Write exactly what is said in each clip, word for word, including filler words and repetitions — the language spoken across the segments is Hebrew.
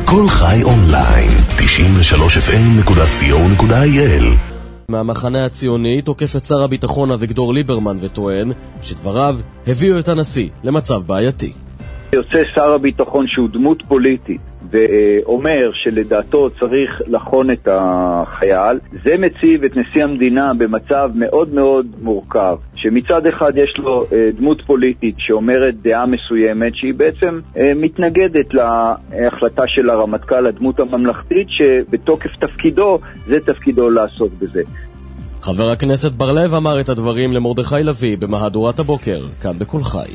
כל חי אונליין, תשעים ושלוש אף אם נקודה סי או נקודה איי אל. מהמחנה הציוני תוקף את שר הביטחון אביגדור ליברמן וטוען שדבריו הביאו את הנשיא למצב בעייתי. יוצא שר הביטחון שהוא דמות פוליטית ואומר שלדעתו צריך לחון את החייל, זה מציב את נשיא המדינה במצב מאוד מאוד מורכב, שמצד אחד יש לו דמות פוליטית שאומרת דעה מסוימת שהיא בעצם מתנגדת להחלטה של הרמטכ"ל, הדמות הממלכתית שבתוקף תפקידו זה תפקידו לעסוק בזה. חבר הכנסת ברלב אמר את הדברים למרדכי לוי במהדורת הבוקר, כאן בכל חי.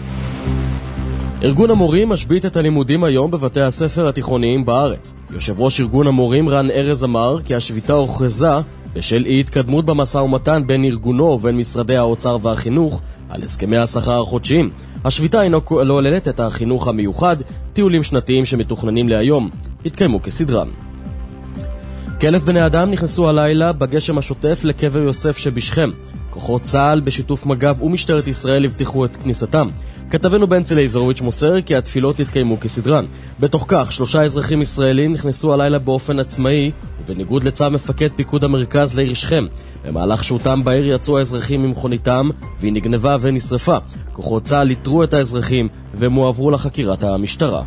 ארגון המורים משבית את הלימודים היום בבתי הספר התיכוניים בארץ. יושב ראש ארגון המורים רן ארז אמר כי השביתה הוכרזה בשל אי התקדמות במשא ומתן בין ארגונו ובין משרדי האוצר והחינוך על הסכמי השכר החודשיים. השביתה אינו כוללת את החינוך המיוחד, טיולים שנתיים שמתוכננים להיום התקיימו כסדרם. כאלף בני אדם נכנסו הלילה בגשם השוטף לקבר יוסף שבשכם. כוחות צה"ל בשיתוף מג"ב ומשטרת ישראל הבטיחו את כניסתם. כתבנו בנצי לייזרוביץ' מוסר כי התפילות התקיימו כסדרן. בתוך כך, שלושה אזרחים ישראלים נכנסו הלילה באופן עצמאי, ובניגוד לצו מפקד פיקוד המרכז לעיר שכם. במהלך שהותם בעיר יצאו האזרחים ממכוניתם, והיא נגנבה ונשרפה. כוחות צה"ל איתרו את האזרחים, והם הועברו לחקירת המשטרה.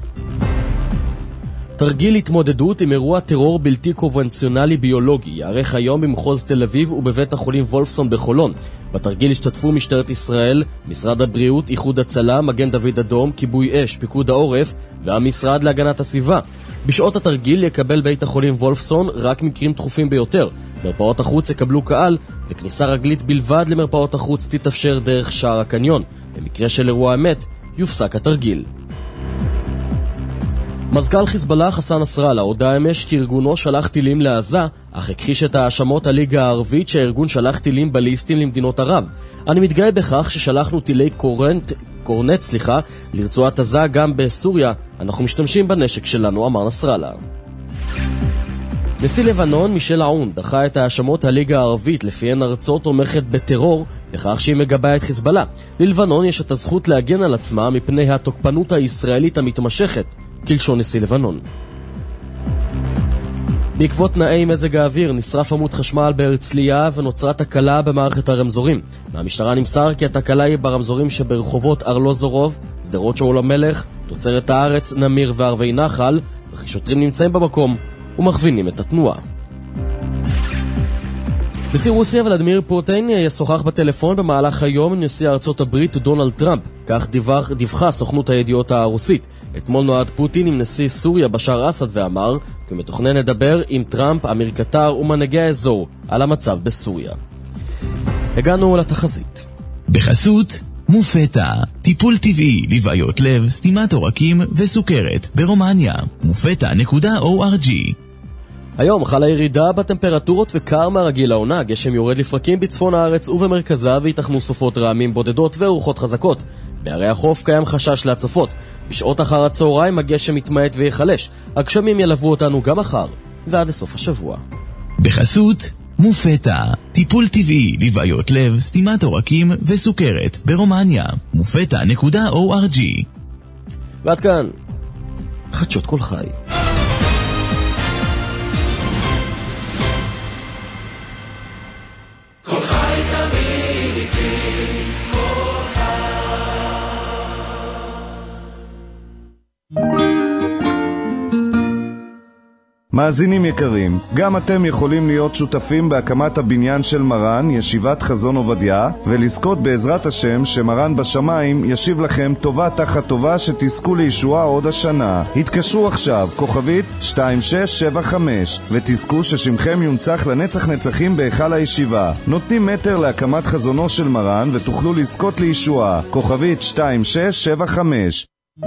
תרגיל התמודדות עם אירוע טרור בלתי קונבנציונלי ביולוגי יערך היום במחוז תל אביב ובבית החולים וולפסון בחולון. בתרגיל השתתפו משטרת ישראל, משרד הבריאות, איחוד הצלה, מגן דוד אדום, כיבוי אש, פיקוד העורף והמשרד להגנת הסביבה. בשעות התרגיל יקבל בית החולים וולפסון רק מקרים דחופים ביותר. מרפאות החוץ יקבלו קהל וכניסה רגלית בלבד למרפאות החוץ תתאפשר דרך שער הקניון. במקרה של אירוע אמת יופסק התרגיל. מזכ"ל חיזבאללה חסן נסראללה הודע אמש כי ארגונו שלח טילים לעזה, אך הכחיש את האשמות הליגה הערבית שהארגון שלח טילים בליסטיים למדינות ערב. אני מתגאה בכך ששלחנו טילי קורנט, קורנט סליחה, לרצועת עזה גם בסוריה. אנחנו משתמשים בנשק שלנו, אמר נסראללה. נשיא לבנון מישל עון דחה את האשמות הליגה הערבית לפיהן ארצו תומכת בטרור בכך שהיא מגבה את חיזבאללה. ללבנון יש את הזכות להגן על עצמה מפני התוקפנות הישראלית המתמשכת, כלשון נשיא לבנון. בעקבות תנאי מזג האוויר נשרף עמוד חשמל בהרצליה ונוצרה תקלה במערכת הרמזורים. מהמשטרה נמסר כי התקלה היא ברמזורים שברחובות ארלוזורוב, שדרות שאול המלך, תוצרת הארץ, נמיר וערבי נחל, וכי שוטרים נמצאים במקום ומכווינים את התנועה. נשיא רוסיה ולדימיר פוטין ישוחח בטלפון במהלך היום עם נשיא ארצות הברית דונלד טראמפ, כך דיווח, דיווחה סוכנות הידיעות הרוסית. אתמול נועד פוטין עם נשיא סוריה בשאר אסד ואמר כי הוא מתוכנן לדבר עם טראמפ, אמיר קטר ומנהיגי האזור על המצב בסוריה. הגענו לתחזית. בחסות מופטה, טיפול טבעי לבעיות לב, סתימת עורקים וסוכרת ברומניה. מופטה נקודה או אר ג'י. היום חלה ירידה בטמפרטורות וקר מהרגיל לעונה. גשם יורד לפרקים בצפון הארץ ובמרכזה ויתכנו סופות רעמים בודדות ורוחות חזקות. בערי החוף קיים חשש להצפות. בשעות אחר הצהריים הגשם מתמעט ויחלש. הגשמים ילוו אותנו גם מחר ועד לסוף השבוע. בחסות מופטה, טיפול טבעי לבעיות לב, סתימת עורקים וסוכרת ברומניה. מופטה נקודה או אר ג'י. ועד כאן חדשות כל חי. כל חי תמיד איתי, כל חי. מאזינים יקרים, גם אתם יכולים להיות שותפים בהקמת הבניין של מרן, ישיבת חזון עובדיה, ולזכות בעזרת השם שמרן בשמיים ישיב לכם טובה תחת טובה שתזכו לישועה עוד השנה. התקשרו עכשיו, כוכבית שתיים שש שבע חמש, ותזכו ששמכם יונצח לנצח נצחים בהיכל הישיבה. נותנים מטר להקמת חזונו של מרן ותוכלו לזכות לישועה. כוכבית שתיים שש שבע חמש.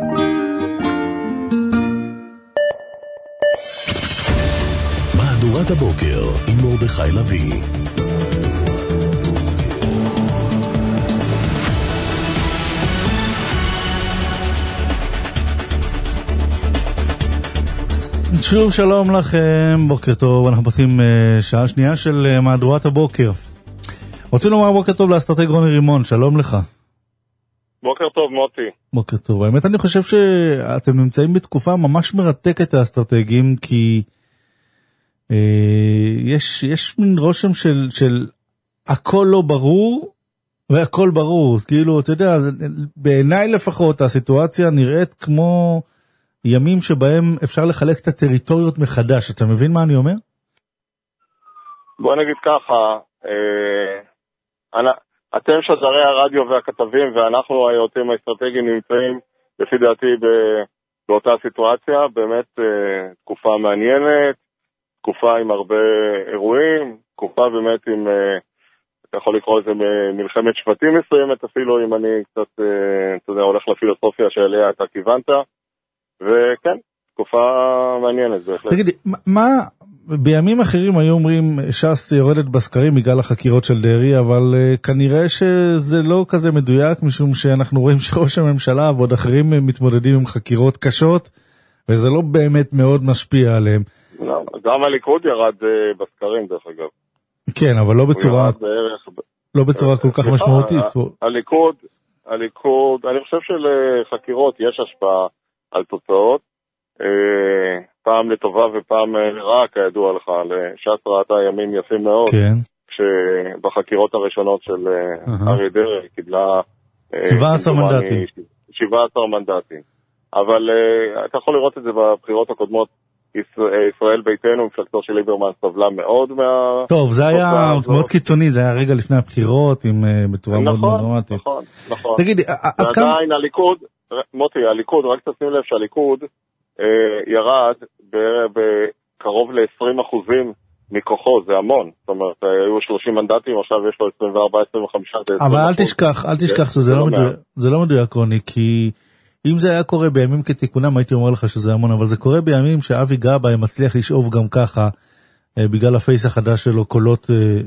מהדורת הבוקר עם מרדכי לוי. שוב שלום לכם, בוקר טוב. אנחנו פותחים שעה שנייה של מהדורת הבוקר. רוצים לומר בוקר טוב לאסטרטג רוני רימון, שלום לך. בוקר טוב מוטי. בוקר טוב. האמת אני חושב שאתם נמצאים בתקופה ממש מרתקת האסטרטגיים, כי אה, יש, יש מין רושם של, של הכל לא ברור והכל ברור. כאילו, אתה יודע, בעיניי לפחות הסיטואציה נראית כמו ימים שבהם אפשר לחלק את הטריטוריות מחדש. אתה מבין מה אני אומר? בוא נגיד ככה, אה, אני... אתם שדרי הרדיו והכתבים ואנחנו היועצים האסטרטגיים נמצאים לפי דעתי באותה סיטואציה, באמת תקופה מעניינת, תקופה עם הרבה אירועים, תקופה באמת עם, אתה יכול לקרוא לזה מלחמת שבטים מסוימת אפילו, אם אני קצת, אתה יודע, הולך לפילוסופיה שאליה אתה כיוונת, וכן, תקופה מעניינת בהחלט. תגידי, מה... בימים אחרים היו אומרים ש"ס יורדת בסקרים בגלל החקירות של דרעי, אבל uh, כנראה שזה לא כזה מדויק, משום שאנחנו רואים שראש הממשלה ועוד אחרים מתמודדים עם חקירות קשות, וזה לא באמת מאוד משפיע עליהם. לא, גם הליכוד ירד uh, בסקרים דרך אגב. כן, אבל לא בצורה, בערך... לא בצורה כל כך משמעותית. הליכוד, הליכוד, אני חושב שלחקירות יש השפעה על תוצאות, פעם לטובה ופעם לרעה, כידוע לך, לש"ס ראתה ימים יפים מאוד, כן. כשבחקירות הראשונות של אריה דרעי קיבלה שבעה עשר מנדטים. שבעה עשר מנדטים. אבל אתה יכול לראות את זה בבחירות הקודמות, ישראל ביתנו, מפלגתו של ליברמן, סבלה מאוד מה... טוב, זה היה מאוד קיצוני, זה היה רגע לפני הבחירות, עם בצורה מאוד דרמטית. נכון, נכון. תגידי, ועדיין הליכוד, מוטי, הליכוד, רק תשים לב שהליכוד ירד בקרוב ל-עשרים אחוזים מכוחו, זה המון. זאת אומרת, היו שלושים מנדטים, עכשיו יש לו עשרים וארבע עשרים וחמש. אבל אל תשכח, אל תשכח שזה לא מדויק, זה לא מדויק, רוני, כי אם זה היה קורה בימים כתיקונם, הייתי אומר לך שזה המון, אבל זה קורה בימים שאבי גבאי מצליח לשאוב גם ככה, בגלל הפייס החדש שלו, קולות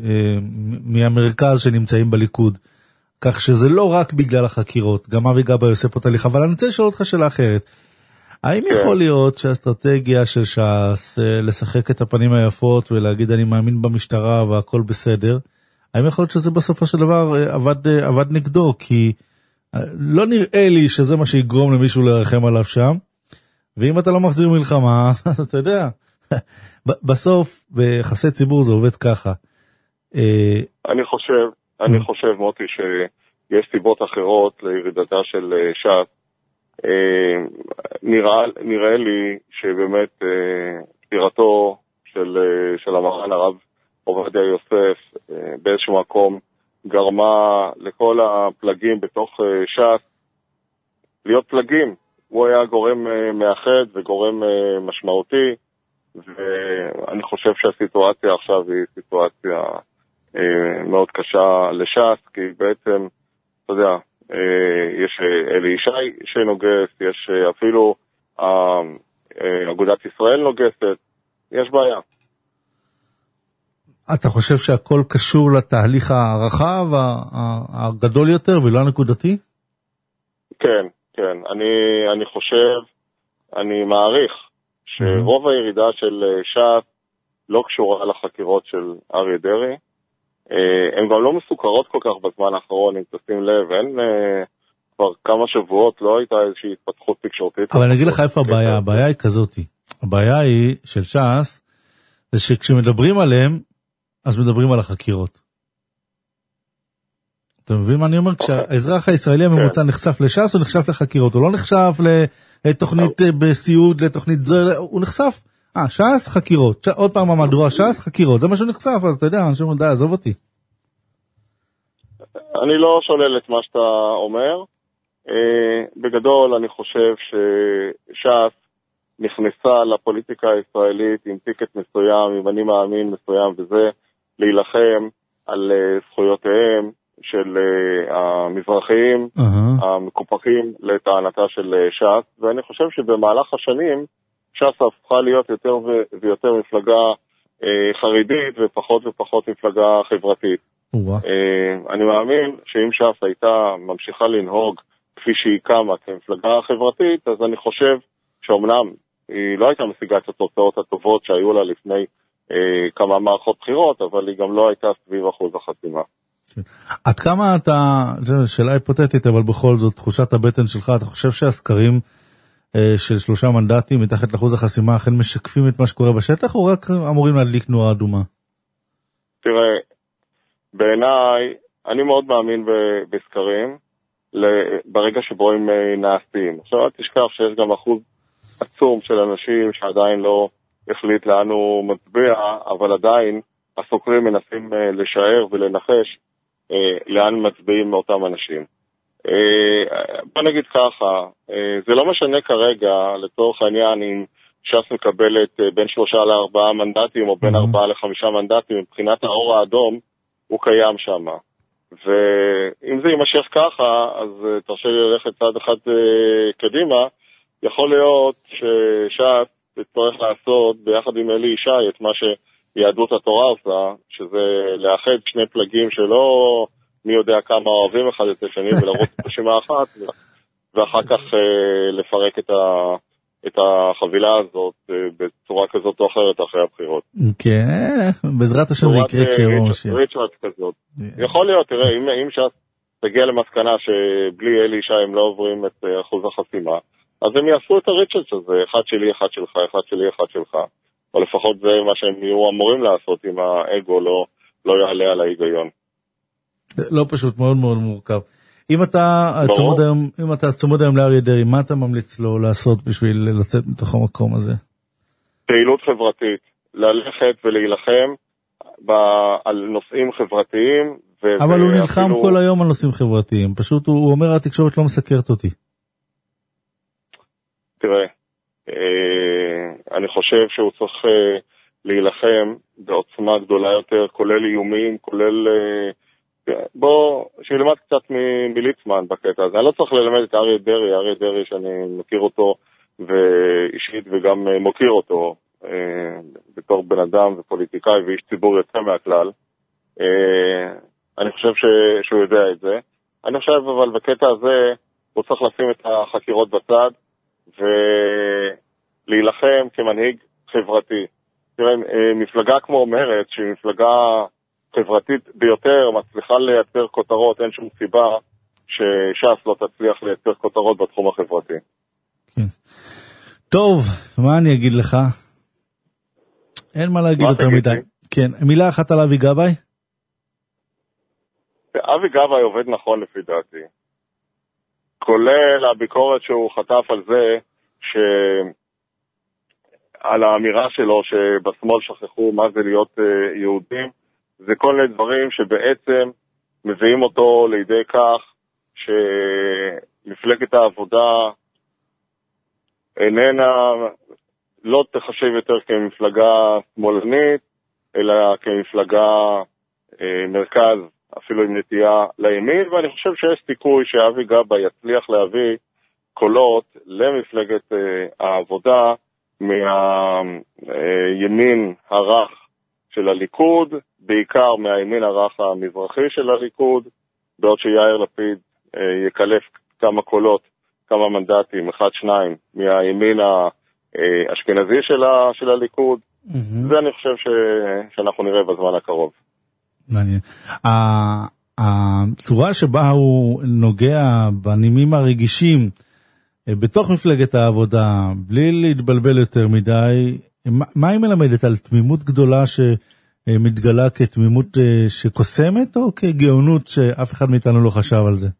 מהמרכז שנמצאים בליכוד. כך שזה לא רק בגלל החקירות, גם אבי גבאי עושה פה תהליך, אבל אני רוצה לשאול אותך שאלה אחרת. האם יכול להיות שהאסטרטגיה של ש"ס לשחק את הפנים היפות ולהגיד אני מאמין במשטרה והכל בסדר, האם יכול להיות שזה בסופו של דבר עבד, עבד נגדו? כי לא נראה לי שזה מה שיגרום למישהו לרחם עליו שם, ואם אתה לא מחזיר מלחמה, אתה יודע, בסוף ביחסי ציבור זה עובד ככה. אני חושב, אני חושב מוטי שיש סיבות אחרות לירידתה של ש"ס. נראה, נראה לי שבאמת פטירתו של, של המרן הרב עובדיה יוסף באיזשהו מקום גרמה לכל הפלגים בתוך ש"ס להיות פלגים. הוא היה גורם מאחד וגורם משמעותי, ואני חושב שהסיטואציה עכשיו היא סיטואציה מאוד קשה לש"ס, כי בעצם, אתה יודע, יש אלי ישי שנוגס, יש אפילו אגודת ישראל נוגסת, יש בעיה. אתה חושב שהכל קשור לתהליך הרחב, הגדול יותר ולא הנקודתי? כן, כן. אני, אני חושב, אני מעריך שרוב הירידה של ש"ס לא קשורה לחקירות של אריה דרעי. הן גם לא מסוכרות כל כך בזמן האחרון, אם תשים לב, אין כבר כמה שבועות, לא הייתה איזושהי התפתחות תקשורתית. אבל אני אגיד לך איפה הבעיה, הבעיה היא כזאת, הבעיה היא של ש"ס, זה שכשמדברים עליהם, אז מדברים על החקירות. אתה מבין מה אני אומר? כשהאזרח הישראלי הממוצע נחשף לש"ס, הוא נחשף לחקירות, הוא לא נחשף לתוכנית בסיוד, לתוכנית זו, הוא נחשף, אה, ש"ס, חקירות. עוד פעם המהדורה, ש"ס, חקירות. זה מה שהוא נחשף, אז אתה יודע, אנשים אומרים, די, עזוב אותי. אני לא שולל את מה שאתה אומר. בגדול, אני חושב שש"ס נכנסה לפוליטיקה הישראלית עם טיקט מסוים, עם אני מאמין מסוים, וזה להילחם על זכויותיהם של המזרחיים, המקופחים לטענתה של ש"ס, ואני חושב שבמהלך השנים, ש"ס הפכה להיות יותר ויותר מפלגה חרדית ופחות ופחות מפלגה חברתית. אני מאמין שאם ש"ס הייתה ממשיכה לנהוג כפי שהיא קמה כמפלגה חברתית, אז אני חושב שאומנם היא לא הייתה משיגה את התוצאות הטובות שהיו לה לפני כמה מערכות בחירות, אבל היא גם לא הייתה סביב אחוז החסימה. עד כמה אתה, זו שאלה היפותטית, אבל בכל זאת, תחושת הבטן שלך, אתה חושב שהסקרים אה, של שלושה מנדטים מתחת לאחוז החסימה אכן משקפים את מה שקורה בשטח, או רק אמורים להדליק נורה אדומה? תראה, בעיניי, אני מאוד מאמין ב- בסקרים, ברגע שבו הם נעשים. עכשיו, אל תשכח שיש גם אחוז עצום של אנשים שעדיין לא החליט לאן הוא מצביע, אבל עדיין הסוקרים מנסים לשער ולנחש לאן מצביעים מאותם אנשים. בוא נגיד ככה, זה לא משנה כרגע, לצורך העניין, אם ש"ס מקבלת בין שלושה לארבעה מנדטים, או בין ארבעה לחמישה מנדטים, מבחינת האור האדום, הוא קיים שם. ואם זה יימשך ככה, אז תרשה לי ללכת צעד אחד קדימה, יכול להיות שש"ס תצטרך לעשות ביחד עם אלי ישי את מה שיהדות התורה עושה, שזה לאחד שני פלגים שלא מי יודע כמה אוהבים אחד את השני ולרוץ ברשימה אחת, ואחר כך לפרק את ה... את החבילה הזאת בצורה כזאת או אחרת אחרי הבחירות. כן, בעזרת השם זה יקרה כשיבוא משיח. ריצ'רד כזאת. יכול להיות, תראה, אם ש"ס תגיע למסקנה שבלי אלי ישי הם לא עוברים את אחוז החסימה, אז הם יעשו את הריצ'רד הזה, אחד שלי, אחד שלך, אחד שלי, אחד שלך. או לפחות זה מה שהם יהיו אמורים לעשות אם האגו לא יעלה על ההיגיון. לא פשוט, מאוד מאוד מורכב. אם אתה צמוד היום, אם אתה צמוד היום לאריה דרעי, מה אתה ממליץ לו לעשות בשביל לצאת מתוך המקום הזה? פעילות חברתית, ללכת ולהילחם על נושאים חברתיים. אבל הוא נלחם כל היום על נושאים חברתיים, פשוט הוא אומר התקשורת לא מסקרת אותי. תראה, אני חושב שהוא צריך להילחם בעוצמה גדולה יותר, כולל איומים, כולל... בוא, שילמד קצת מליצמן בקטע הזה. אני לא צריך ללמד את אריה דרעי, אריה דרעי שאני מכיר אותו ואישית וגם מוקיר אותו אה, בתור בן אדם ופוליטיקאי ואיש ציבור יוצא מהכלל. אה, אני חושב ש, שהוא יודע את זה. אני חושב אבל בקטע הזה הוא צריך לשים את החקירות בצד ולהילחם כמנהיג חברתי. תראה, מפלגה כמו מרצ, שהיא מפלגה חברתית ביותר, מצליחה לייצר כותרות, אין שום סיבה שש"ס לא תצליח לייצר כותרות בתחום החברתי. כן. טוב, מה אני אגיד לך? אין מה להגיד יותר מדי. כן, מילה אחת על אבי גבאי? אבי גבאי עובד נכון לפי דעתי. כולל הביקורת שהוא חטף על זה ש... על האמירה שלו שבשמאל שכחו מה זה להיות יהודים, זה כל מיני דברים שבעצם מביאים אותו לידי כך שמפלגת העבודה איננה, לא תחשב יותר כמפלגה שמאלנית, אלא כמפלגה אה, מרכז, אפילו עם נטייה לימין, ואני חושב שיש סיכוי שאבי גבאי יצליח להביא קולות למפלגת אה, העבודה מהימין הרך של הליכוד, בעיקר מהימין הרך המזרחי של הליכוד, בעוד שיאיר לפיד אה, יקלף כמה קולות, כמה מנדטים, אחד, שניים, מהימין האשכנזי של, ה, של הליכוד. Mm-hmm. זה אני חושב ש, שאנחנו נראה בזמן הקרוב. מעניין. הצורה שבה הוא נוגע בנימים הרגישים בתוך מפלגת העבודה, בלי להתבלבל יותר מדי, מה היא מלמדת? על תמימות גדולה שמתגלה כתמימות שקוסמת, או כגאונות שאף אחד מאיתנו לא חשב על זה?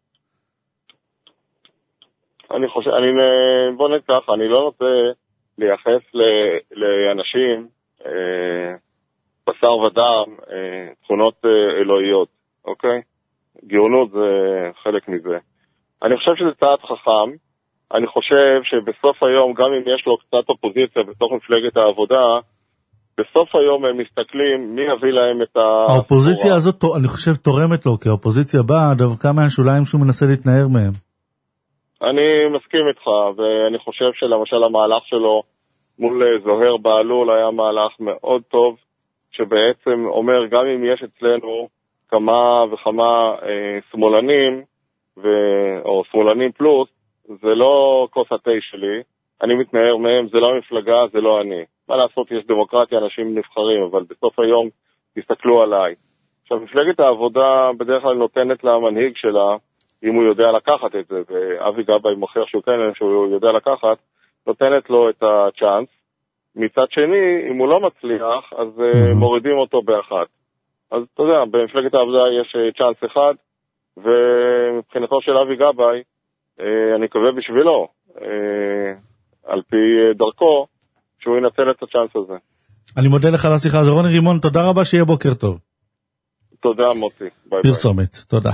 אני חושב, אני, בוא נגיד ככה, אני לא רוצה לייחס לאנשים אה, בשר ודם אה, תכונות אה, אלוהיות, אוקיי? גאונות זה חלק מזה. אני חושב שזה צעד חכם. אני חושב שבסוף היום, גם אם יש לו קצת אופוזיציה בתוך מפלגת העבודה, בסוף היום הם מסתכלים מי יביא להם את ה... האופוזיציה הזאת, אני חושב, תורמת לו, כי האופוזיציה באה דווקא מהשוליים שהוא מנסה להתנער מהם. אני מסכים איתך, ואני חושב שלמשל המהלך שלו מול זוהר בעלול היה מהלך מאוד טוב, שבעצם אומר, גם אם יש אצלנו כמה וכמה אה, שמאלנים, ו... או שמאלנים פלוס, זה לא כוס התה שלי, אני מתנער מהם, זה לא מפלגה, זה לא אני. מה לעשות, יש דמוקרטיה, אנשים נבחרים, אבל בסוף היום תסתכלו עליי. עכשיו, מפלגת העבודה בדרך כלל נותנת למנהיג שלה, אם הוא יודע לקחת את זה, ואבי גבאי מוכיח שהוא כן, שהוא יודע לקחת, נותנת לו את הצ'אנס. מצד שני, אם הוא לא מצליח, אז mm-hmm. מורידים אותו באחת. אז אתה יודע, במפלגת העבודה יש צ'אנס אחד, ומבחינתו של אבי גבאי, אני מקווה בשבילו, על פי דרכו, שהוא ינצל את הצ'אנס הזה. אני מודה לך על השיחה הזו. רוני רימון, תודה רבה, שיהיה בוקר טוב. תודה מוטי, ביי פרסומת, תודה.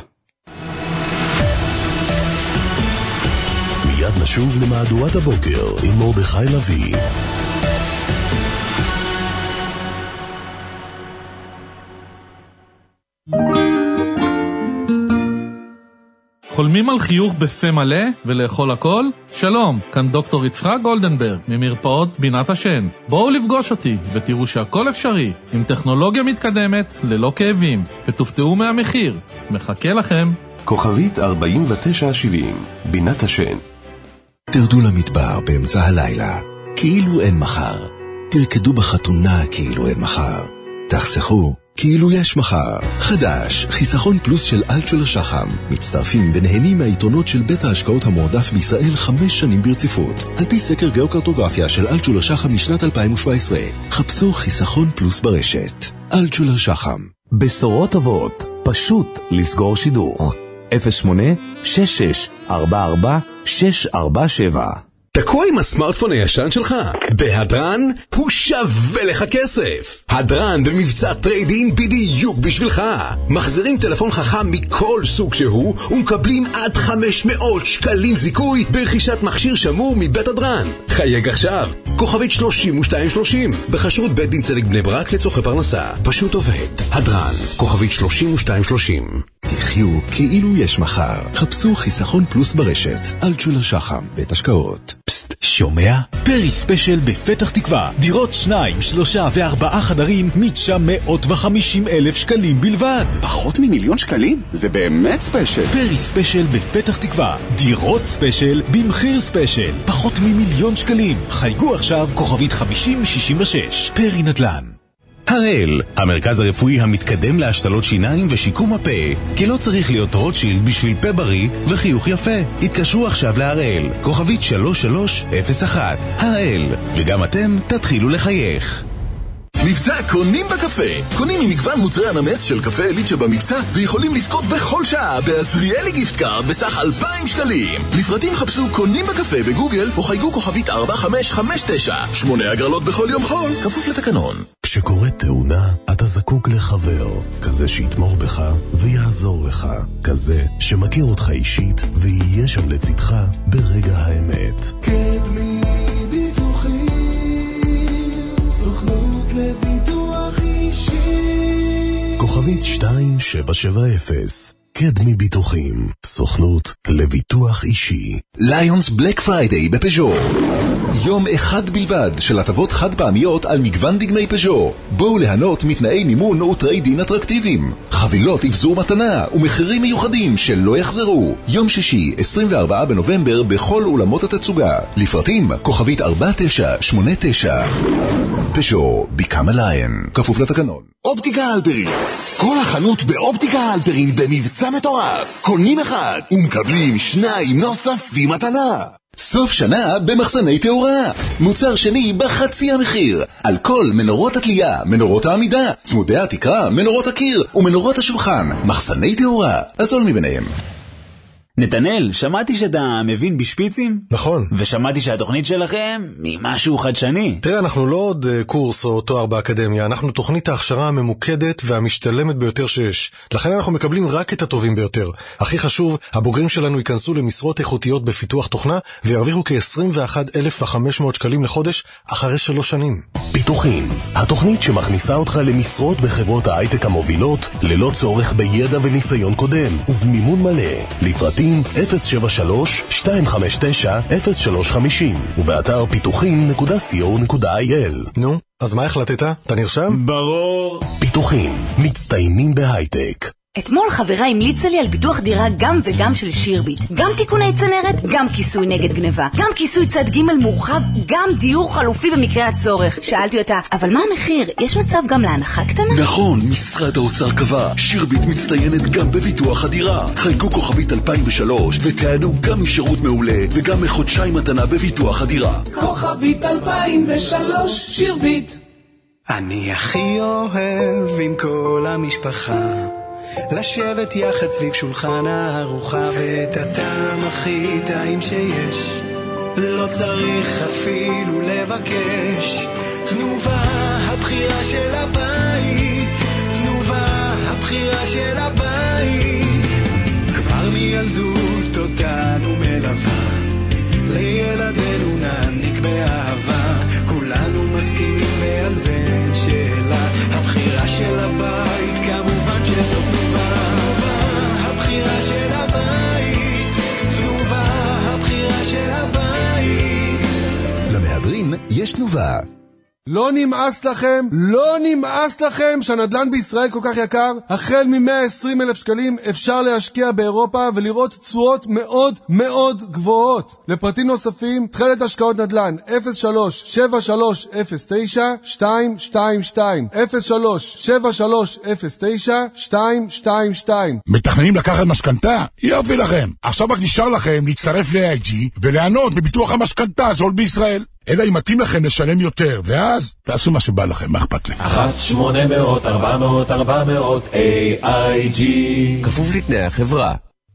מיד נשוב למהדורת הבוקר עם מרדכי לוי. חולמים על חיוך בפה מלא ולאכול הכל? שלום, כאן דוקטור יצחק גולדנברג ממרפאות בינת השן. בואו לפגוש אותי ותראו שהכל אפשרי עם טכנולוגיה מתקדמת ללא כאבים, ותופתעו מהמחיר. מחכה לכם. כוכבית ארבעים ותשע שבעים, בינת השן. תרדו למדבר באמצע הלילה כאילו אין מחר. תרקדו בחתונה כאילו אין מחר. תחסכו כאילו יש מחר. חדש, חיסכון פלוס של אלטשולר שחם. מצטרפים ונהנים מהיתרונות של בית ההשקעות המועדף בישראל חמש שנים ברציפות. על פי סקר גיאוקרטוגרפיה של אלטשולר שחם משנת אלפיים שבע עשרה. חפשו חיסכון פלוס ברשת. אלטשולר שחם. בשורות טובות, פשוט לסגור שידור. אפס שמונה שש שש ארבע ארבע שש ארבע שבע. תקוע עם הסמארטפון הישן שלך? בהדרן הוא שווה לך כסף. הדרן במבצע טריידין בדיוק בשבילך. מחזירים טלפון חכם מכל סוג שהוא ומקבלים עד חמש מאות שקלים זיכוי ברכישת מכשיר שמור מבית הדרן. חייג עכשיו, כוכבית שלושים ושתיים שלושים, בחשרות בית דין צדק בני ברק לצורכי פרנסה. פשוט עובד. הדרן, כוכבית שלושים ושתיים שלושים. תחיו כאילו יש מחר. חפשו חיסכון פלוס ברשת. אלטשולר שחם, בית השקעות. פסט, שומע? פרי ספיישל בפתח תקווה. דירות שניים, שלושה וארבעה חדרים מתשע מאות וחמישים אלף שקלים בלבד. פחות ממיליון שקלים? זה באמת ספיישל. פרי ספיישל בפתח תקווה. דירות ספיישל במחיר ספיישל. פחות ממיליון שקלים. חייגו עכשיו כוכבית חמישים שישים ושש. פרי נדל"ן. הראל, המרכז הרפואי המתקדם להשתלות שיניים ושיקום הפה, כי לא צריך להיות רוטשילד בשביל פה בריא וחיוך יפה. התקשרו עכשיו להראל, כוכבית שלוש שלוש אפס אחת. הראל, וגם אתם תתחילו לחייך. מבצע קונים בקפה. קונים ממגוון מוצרי הנמס של קפה אליט שבמבצע ויכולים לזכות בכל שעה בעזריאלי גיפט קארד בסך אלפיים שקלים. לפרטים חפשו קונים בקפה בגוגל או חייגו כוכבית ארבע חמש חמש תשע. שמונה הגרלות בכל יום חול, כפוף לתקנון. כשקורית תאונה, אתה זקוק לחבר, כזה שיתמוך בך ויעזור לך, כזה שמכיר אותך אישית ויהיה שם לצדך ברגע האמת. קדמי ביטוחים, סוכנות לביטוח אישי. כוכבית שתיים שבע שבע אפס. קדמי ביטוחים, סוכנות לביטוח אישי. ליונס בלק פריידיי בפז'ו. יום אחד בלבד של הטבות חד פעמיות על מגוון דגמי פז'ו. בואו ליהנות מתנאי מימון וטריידין אטרקטיביים. חבילות אבזור מתנה ומחירים מיוחדים שלא יחזרו. יום שישי, עשרים וארבעה בנובמבר, בכל אולמות התצוגה. לפרטים, כוכבית ארבע תשע שמונה תשע. פז'ו, become a lion. כפוף לתקנון. אופטיקה אלפרין. כל החנות באופטיקה אלפרין במבצע מטורף. קונים אחד ומקבלים שניים נוספים מתנה. סוף שנה במחסני תאורה. מוצר שני בחצי המחיר. על כל מנורות התלייה, מנורות העמידה, צמודי התקרה, מנורות הקיר ומנורות השולחן. מחסני תאורה, הזול מביניהם. נתנאל, שמעתי שאתה מבין בשפיצים? נכון. ושמעתי שהתוכנית שלכם היא משהו חדשני. תראה, אנחנו לא עוד קורס או תואר באקדמיה, אנחנו תוכנית ההכשרה הממוקדת והמשתלמת ביותר שיש. לכן אנחנו מקבלים רק את הטובים ביותר. הכי חשוב, הבוגרים שלנו ייכנסו למשרות איכותיות בפיתוח תוכנה, וירוויחו כ-עשרים ואחת אלף וחמש מאות שקלים לחודש אחרי שלוש שנים. פיתוחים, התוכנית שמכניסה אותך למשרות בחברות ההייטק המובילות, ללא צורך בידע וניסיון קודם, ובמימון מלא. לפרטים אפס שבע שלוש שתיים חמש תשע אפס שלוש חמש אפס ובאתר פיתוחים נקודה סי או נקודה איי אל. נו, אז מה החלטת? אתה נרשם? ברור. פיתוחים, מצטיינים בהייטק. אתמול חברה המליצה לי על ביטוח דירה גם וגם של שירביט. גם תיקוני צנרת, גם כיסוי נגד גניבה. גם כיסוי צד ג' מורחב, גם דיור חלופי במקרה הצורך. שאלתי אותה, אבל מה המחיר? יש מצב גם להנחה קטנה? נכון, משרד האוצר קבע. שירביט מצטיינת גם בביטוח הדירה. חייגו כוכבית אלפיים ושלוש ותענו גם משירות מעולה וגם מחודשיים מתנה בביטוח הדירה. כוכבית אלפיים ושלוש, שירביט. אני הכי אוהב עם כל המשפחה לשבת יחד סביב שולחן הארוחה ואת הטעם הכי טעים שיש לא צריך אפילו לבקש. תנובה הבחירה של הבית, תנובה הבחירה של הבית, כבר מילדות אותנו מלווה, לילדינו נעניק באהבה, כולנו מסכימים ועל זה אין שאלה, הבחירה של הבית כמובן שזו תנובה, תנובה הבחירה של הבית, תנובה הבחירה של הבית. למהדרין יש תנובה. לא נמאס לכם? לא נמאס לכם שהנדל"ן בישראל כל כך יקר? החל מ-מאה ועשרים אלף שקלים אפשר להשקיע באירופה ולראות תשואות מאוד מאוד גבוהות. לפרטים נוספים, תחילת השקעות נדל"ן אפס שלוש שבע שלוש אפס תשע שתיים שתיים שתיים אפס שלוש שבע שלוש אפס תשע שתיים שתיים שתיים. מתכננים לקחת משכנתה? יופי לכם. עכשיו רק נשאר לכם להצטרף ל-איי איי ג'י וליהנות בביטוח המשכנתה הזול בישראל. אלא אם מתאים לכם לשלם יותר, ואז תעשו מה שבא לכם, מה אכפת לי? אחת שמונה מאות ארבע מאות ארבע מאות איי איי ג'י כפוף לתנאי החברה.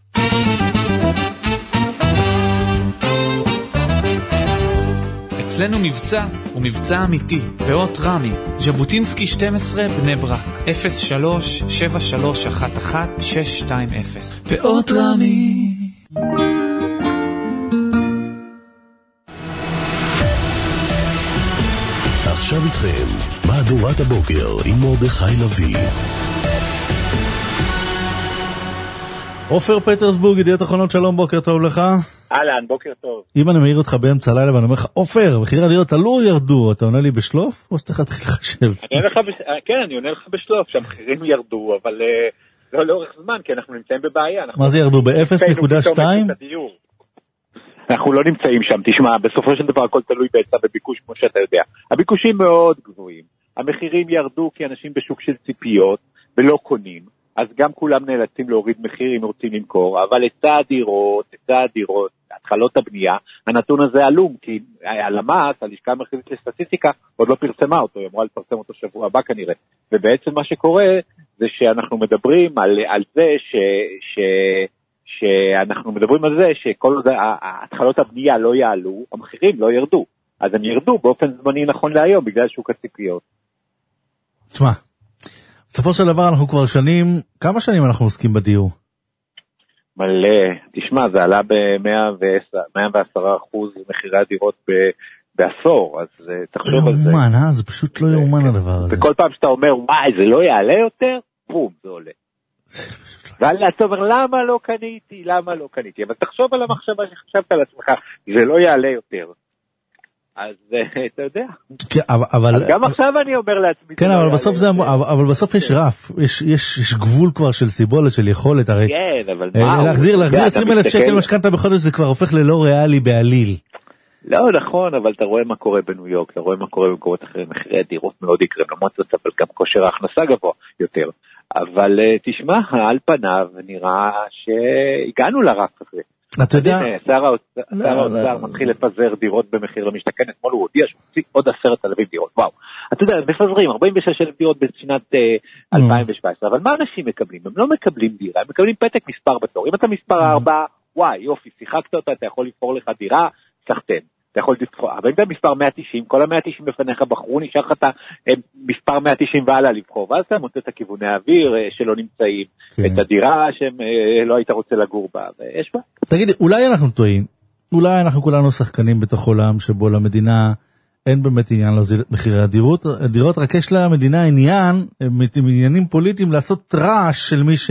אצלנו מבצע הוא מבצע אמיתי, פאות רמי, ז'בוטינסקי שתים עשרה בני ברק, אפס שלוש שבע שלוש אחת אחת שש שתיים אפס. פאות רמי. עכשיו איתכם, מהדורת הבוקר עם מרדכי לוי. עופר פטרסבורג, ידיעות אחרונות, שלום, בוקר טוב לך. אהלן, בוקר טוב. אם אני מעיר אותך באמצע הלילה ואני אומר לך, עופר, מחירי הדירות עלו או ירדו, אתה עונה לי בשלוף או שצריך להתחיל לחשב? אני עונה לך, כן, אני עונה לך בשלוף, שהמחירים ירדו, אבל לא לאורך זמן, כי אנחנו נמצאים בבעיה. מה זה ירדו, ב-אפס נקודה שתיים? אנחנו לא נמצאים שם, תשמע, בסופו של דבר הכל תלוי בהיצע וביקוש, כמו שאתה יודע. הביקושים מאוד גבוהים, המחירים ירדו כי אנשים בשוק של ציפיות ולא קונים, אז גם כולם נאלצים להוריד מחיר אם רוצים למכור, אבל היצע הדירות, היצע הדירות, התחלות הבנייה, הנתון הזה עלום, כי הלמ"ס, הלשכה המרכזית לסטטיסטיקה, עוד לא פרסמה אותו, היא אמורה לפרסם אותו שבוע הבא כנראה, ובעצם מה שקורה זה שאנחנו מדברים על, על זה ש... ש שאנחנו מדברים על זה שכל עוד התחלות הבנייה לא יעלו, המחירים לא ירדו. אז הם ירדו באופן זמני נכון להיום, בגלל שוק הציפיות. תשמע, בסופו של דבר אנחנו כבר שנים, כמה שנים אנחנו עוסקים בדיור? מלא, תשמע, זה עלה ב-מאה ועשרה אחוז מחירי הדירות בעשור, אז תחשוב על זה. לא יאומן, אה? זה פשוט לא יאומן הדבר הזה. וכל פעם שאתה אומר, וואי, זה לא יעלה יותר, בום, זה עולה. ועל אתה אומר, למה לא קניתי, למה לא קניתי, אבל תחשוב על המחשבה שחשבת על עצמך, זה לא יעלה יותר. אז אתה יודע. גם עכשיו אני אומר לעצמי. כן, אבל בסוף זה, אבל בסוף יש רף, יש גבול כבר של סיבולת, של יכולת, הרי. כן, אבל מה? להחזיר עשרים אלף שקל משכנתה בחודש, זה כבר הופך ללא ריאלי בעליל. לא, נכון, אבל אתה רואה מה קורה בניו יורק, אתה רואה מה קורה במקומות אחרים, מחירי הדירות מאוד יקרים, למרות זאת, אבל גם כושר ההכנסה גבוה יותר. אבל תשמע, על פניו נראה שהגענו לרף הזה. אתה יודע... שר האוצר מתחיל לפזר דירות במחיר למשתכן, אתמול הוא הודיע שהוא הוציא עוד עשרת אלפים דירות, וואו. אתה יודע, מפזרים ארבעים ושש אלף דירות בשנת אלפיים שבע עשרה, אבל מה אנשים מקבלים? הם לא מקבלים דירה, הם מקבלים פתק מספר בתור. אם אתה מספר ארבע, וואי, יופי, שיחקת אותה, אתה יכול לבחור לך דירה, סחטן. אתה יכול לבחור, אבל אם אתה מספר מאה ותשעים, כל ה-מאה ותשעים בפניך בחרו, נשאר לך את מספר מאה ותשעים ועלה לבחור, ואז אתה מוצא את הכיווני האוויר שלא נמצאים, את הדירה שלא היית רוצה לגור בה, ויש בה. תגיד, אולי אנחנו טועים, אולי אנחנו כולנו שחקנים בתוך עולם שבו למדינה אין באמת עניין להוזיל את מחירי הדירות, הדירות רק יש למדינה עניין, עניינים פוליטיים, לעשות רעש של מי ש...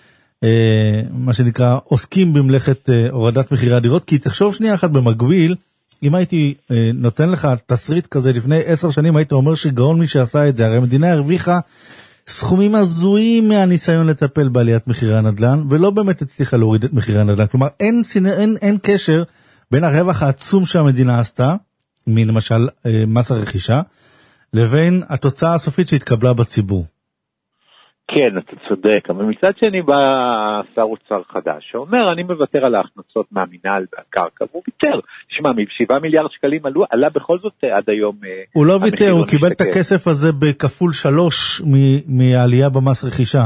מה שנקרא, עוסקים במלאכת הורדת מחירי הדירות, כי תחשוב שנייה אחת במקביל, אם הייתי נותן לך תסריט כזה לפני עשר שנים, הייתי אומר שגאון מי שעשה את זה, הרי המדינה הרוויחה סכומים הזויים מהניסיון לטפל בעליית מחירי הנדל"ן, ולא באמת הצליחה להוריד את מחירי הנדל"ן. כלומר, אין, אין, אין קשר בין הרווח העצום שהמדינה עשתה, מלמשל מס הרכישה, לבין התוצאה הסופית שהתקבלה בציבור. כן, אתה צודק, אבל מצד שני בא שר אוצר חדש, שאומר, אני מוותר על ההכנסות מהמינהל והקרקע, והוא ויתר. תשמע, שבעה מיליארד שקלים עלו, עלה בכל זאת עד היום. הוא לא ויתר, הוא קיבל את הכסף הזה בכפול שלוש מהעלייה במס רכישה.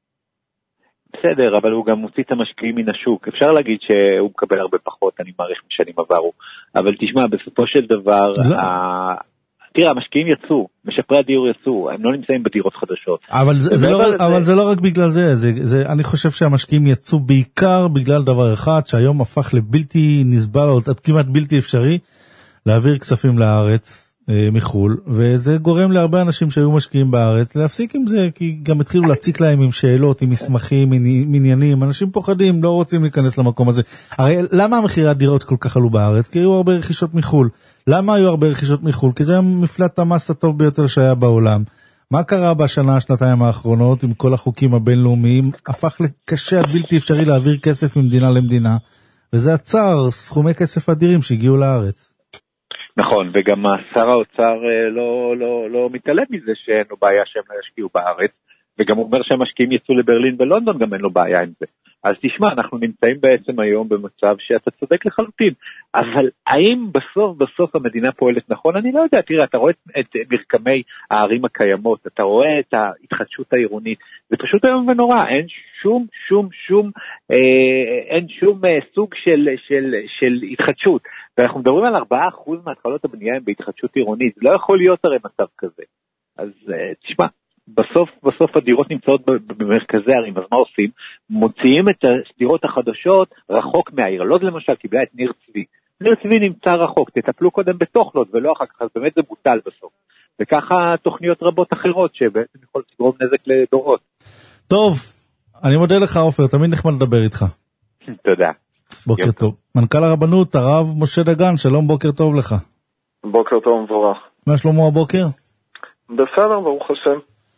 בסדר, אבל הוא גם מוציא את המשקיעים מן השוק. אפשר להגיד שהוא מקבל הרבה פחות, אני מעריך משנים עברו. אבל תשמע, בסופו של דבר, ה... תראה, המשקיעים יצאו, משפרי הדיור יצאו, הם לא נמצאים בדירות חדשות. אבל זה, זה, לא, זה... אבל זה לא רק בגלל זה, זה, זה, אני חושב שהמשקיעים יצאו בעיקר בגלל דבר אחד, שהיום הפך לבלתי נסבל, או כמעט בלתי אפשרי, להעביר כספים לארץ אה, מחול, וזה גורם להרבה אנשים שהיו משקיעים בארץ, להפסיק עם זה, כי גם התחילו להציק להם עם שאלות, עם מסמכים, עם עניינים, אנשים פוחדים, לא רוצים להיכנס למקום הזה. הרי למה המחירי הדירות כל כך עלו בארץ? כי היו הרבה רכישות מחול. למה היו הרבה רכישות מחול? כי זה היה מפלט המס הטוב ביותר שהיה בעולם. מה קרה בשנה, שנתיים האחרונות, עם כל החוקים הבינלאומיים? הפך לקשה עד בלתי אפשרי להעביר כסף ממדינה למדינה, וזה עצר סכומי כסף אדירים שהגיעו לארץ. נכון, וגם שר האוצר לא, לא, לא מתעלם מזה שאין לו בעיה שהם לא ישקיעו בארץ, וגם הוא אומר שהמשקיעים יצאו לברלין ולונדון, גם אין לו בעיה עם זה. אז תשמע, אנחנו נמצאים בעצם היום במצב שאתה צודק לחלוטין, אבל האם בסוף בסוף המדינה פועלת נכון? אני לא יודע, תראה, אתה רואה את מרקמי הערים הקיימות, אתה רואה את ההתחדשות העירונית, זה פשוט היום ונורא, אין שום, שום, שום, אה, אין שום אה, סוג של, של, של התחדשות, ואנחנו מדברים על ארבעה אחוז מהתחלות הבנייה הם בהתחדשות עירונית, זה לא יכול להיות הרי מצב כזה, אז אה, תשמע, בסוף, בסוף הדירות נמצאות במרכזי הערים, אז מה עושים? מוציאים את הדירות החדשות רחוק מהעיר. לוד למשל קיבלה את ניר צבי. ניר צבי נמצא רחוק, תטפלו קודם בתוך לוד ולא אחר כך, אז באמת זה בוטל בסוף. וככה תוכניות רבות אחרות שבעצם יכולות לגרום נזק לדורות. טוב, אני מודה לך עופר, תמיד נחמד לדבר איתך. תודה. בוקר טוב. מנכ"ל הרבנות, הרב משה דגן, שלום, בוקר טוב לך. בוקר טוב מבורך. מה שלמה הבוקר? בסדר, ברוך השם.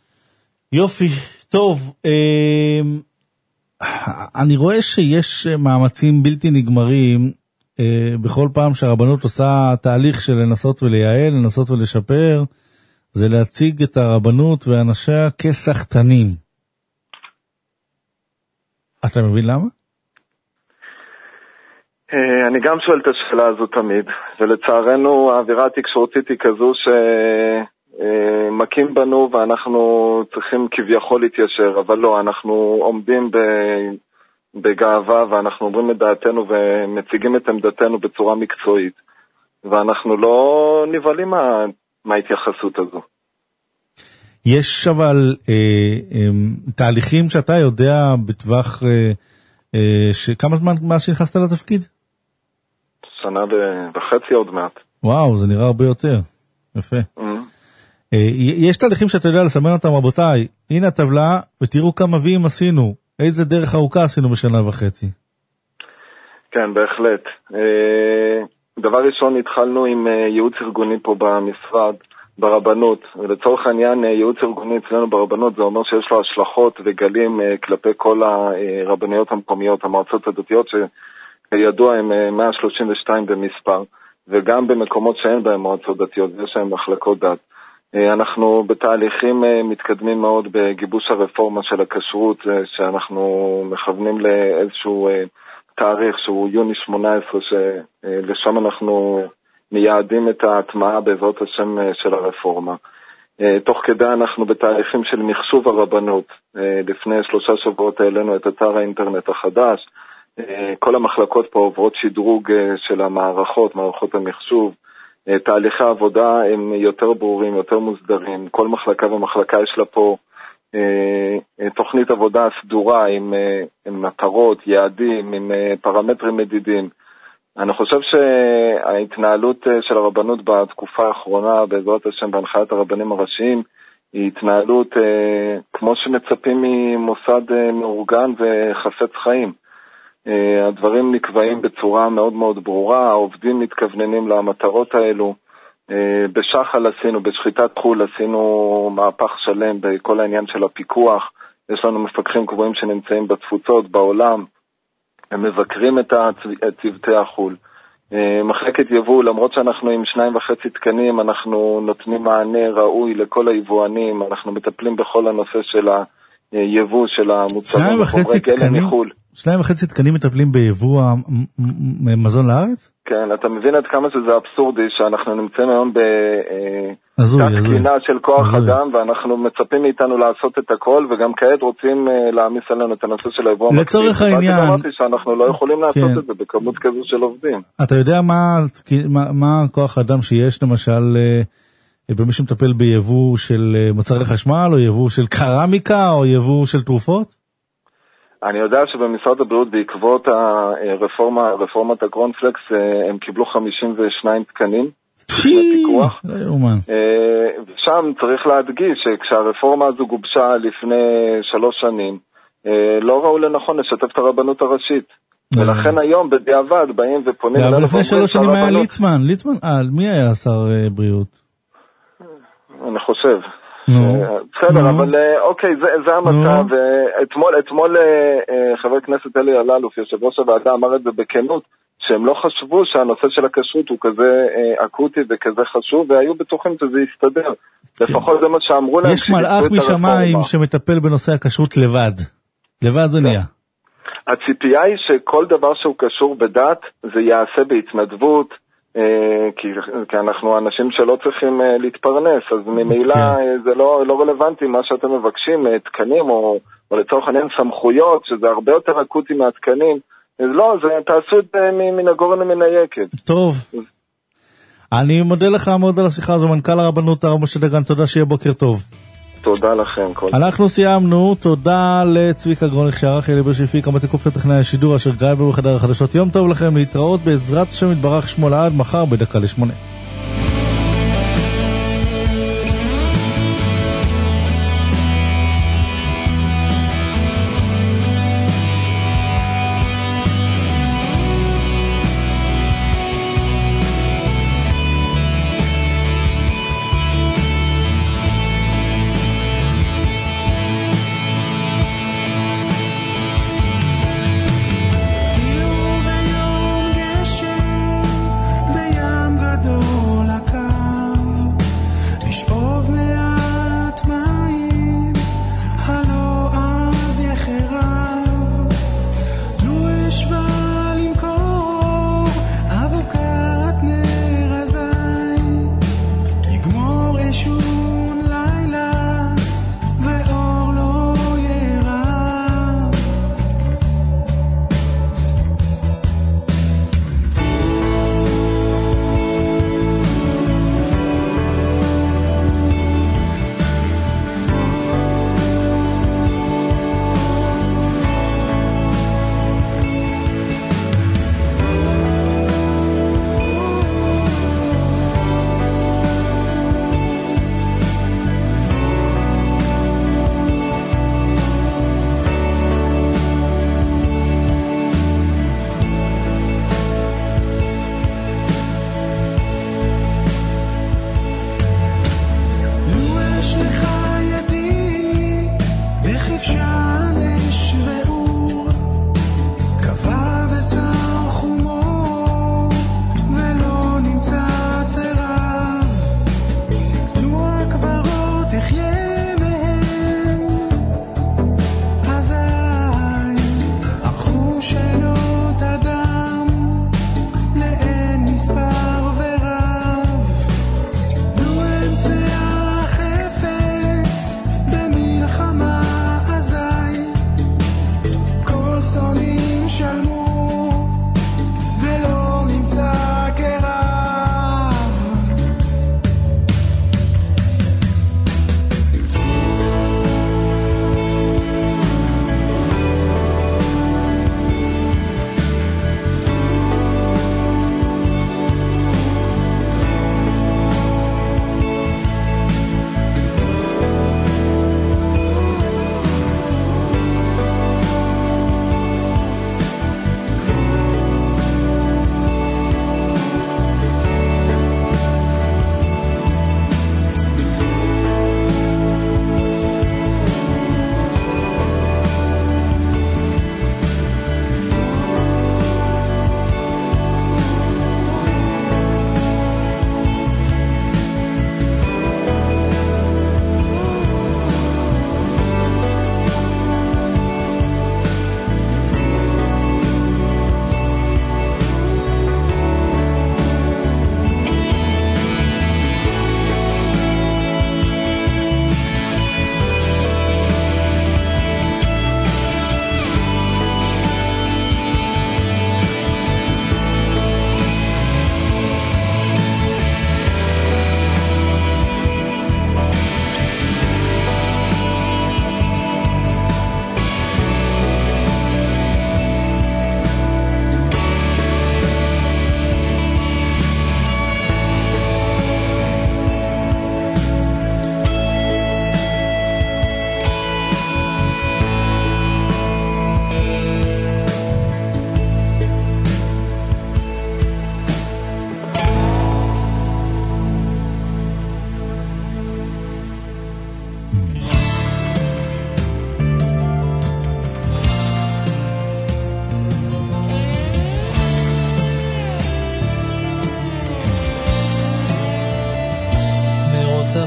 יופי, טוב, אה, אני רואה שיש מאמצים בלתי נגמרים אה, בכל פעם שהרבנות עושה תהליך של לנסות ולייעל, לנסות ולשפר, זה להציג את הרבנות ואנשיה כסחטנים. אתה מבין למה? אה, אני גם שואל את השאלה הזו תמיד, ולצערנו האווירה התקשורתית היא כזו ש... מקים בנו ואנחנו צריכים כביכול להתיישר, אבל לא, אנחנו עומדים בגאווה ואנחנו אומרים את דעתנו ומציגים את עמדתנו בצורה מקצועית, ואנחנו לא נבהלים מה, מההתייחסות הזו. יש אבל אה, אה, תהליכים שאתה יודע בטווח, אה, אה, שכמה זמן מה שנכנסת לתפקיד? שנה וחצי עוד מעט. וואו, זה נראה הרבה יותר. יפה. Mm-hmm. יש תהליכים שאתה יודע לסמן אותם, רבותיי, הנה הטבלה, ותראו כמה ויים עשינו, איזה דרך ארוכה עשינו בשנה וחצי. כן, בהחלט. דבר ראשון, התחלנו עם ייעוץ ארגוני פה במשרד, ברבנות, ולצורך העניין ייעוץ ארגוני אצלנו ברבנות, זה אומר שיש לו השלכות וגלים כלפי כל הרבניות המקומיות, המועצות הדתיות, שידוע הם מאה שלושים ושתיים במספר, וגם במקומות שאין בהם מועצות דתיות, יש להם מחלקות דת. אנחנו בתהליכים מתקדמים מאוד בגיבוש הרפורמה של הכשרות, שאנחנו מכוונים לאיזשהו תאריך שהוא יוני שמונה עשרה, שלשם אנחנו מייעדים את ההטמעה בעזרת השם של הרפורמה. תוך כדי אנחנו בתהליכים של מחשוב הרבנות. לפני שלושה שבועות העלינו את אתר האינטרנט החדש. כל המחלקות פה עוברות שדרוג של המערכות, מערכות המחשוב. תהליכי העבודה הם יותר ברורים, יותר מוסדרים. כל מחלקה ומחלקה יש לה פה אה, תוכנית עבודה סדורה עם, אה, עם מטרות, יעדים, עם אה, פרמטרים מדידים. אני חושב שההתנהלות של הרבנות בתקופה האחרונה, בעזרת השם בהנחיית הרבנים הראשיים, היא התנהלות אה, כמו שמצפים ממוסד אה, מאורגן וחפץ חיים. הדברים נקבעים בצורה מאוד מאוד ברורה, העובדים מתכווננים למטרות האלו, בשחל עשינו, בשחיטת חול עשינו מהפך שלם בכל העניין של הפיקוח. יש לנו מפקחים קבועים שנמצאים בתפוצות, בעולם, הם מבקרים את צוותי החול. מחלקת יבוא, למרות שאנחנו עם שניים וחצי תקנים, אנחנו נותנים מענה ראוי לכל היבואנים, אנחנו מטפלים בכל הנושא של היבוא של המוצרים וחומרי גלם מחול. שניים וחצי תקנים מטפלים ביבוא המזון לארץ? כן, אתה מבין עד כמה שזה אבסורדי שאנחנו נמצאים היום בתקצינה של כוח אדם, ואנחנו מצפים מאיתנו לעשות את הכל, וגם כעת רוצים להעמיס עלינו את הנושא של היבוא המקביל. לצורך העניין... אמרתי שאנחנו לא יכולים לעשות את זה בכמות כזו של עובדים. אתה יודע מה כוח האדם שיש למשל במי שמטפל ביבוא של מוצרי חשמל, או יבוא של קרמיקה, או יבוא של תרופות? אני יודע שבמשרד הבריאות בעקבות הרפורמה, רפורמת הקורנפלקס, הם קיבלו חמישים ושניים תקנים לפיקוח. ושם צריך להדגיש שכשהרפורמה הזו גובשה לפני שלוש שנים, לא ראו לנכון לשתף את הרבנות הראשית. ולכן היום בדיעבד באים ופונים... אבל לפני שלוש שנים היה ליצמן, ליצמן, מי היה שר בריאות? אני חושב... בסדר, אבל אוקיי, זה המצב. אתמול אתמול חבר הכנסת אלי אלאלוף, יושב ראש הוועדה, אמר את זה בכנות, שהם לא חשבו שהנושא של הכשרות הוא כזה אקוטי וכזה חשוב, והיו בטוחים שזה יסתדר. לפחות זה מה שאמרו להם. יש מלאך משמיים שמטפל בנושא הכשרות לבד. לבד זה נהיה. הציפייה היא שכל דבר שהוא קשור בדת, זה יעשה בהתנדבות, כי, כי אנחנו אנשים שלא צריכים להתפרנס, אז ממילא זה לא, לא רלוונטי מה שאתם מבקשים, תקנים או, או לצורך העניין סמכויות, שזה הרבה יותר אקוטי מהתקנים, אז לא, זה, תעשו את זה מן הגורן ומן היקב. טוב. אני מודה לך מאוד על השיחה הזו, מנכ"ל הרבנות הרב משה דגן, תודה, שיהיה בוקר טוב. תודה לכם. אנחנו סיימנו, תודה לצביקה גרוניך שערך אלי ברשיפי, כמה תקופת טכנאי השידור אשר גיא בחדר החדשות. יום טוב לכם, להתראות בעזרת השם יתברך שמו לעד, מחר בדקה לשמונה.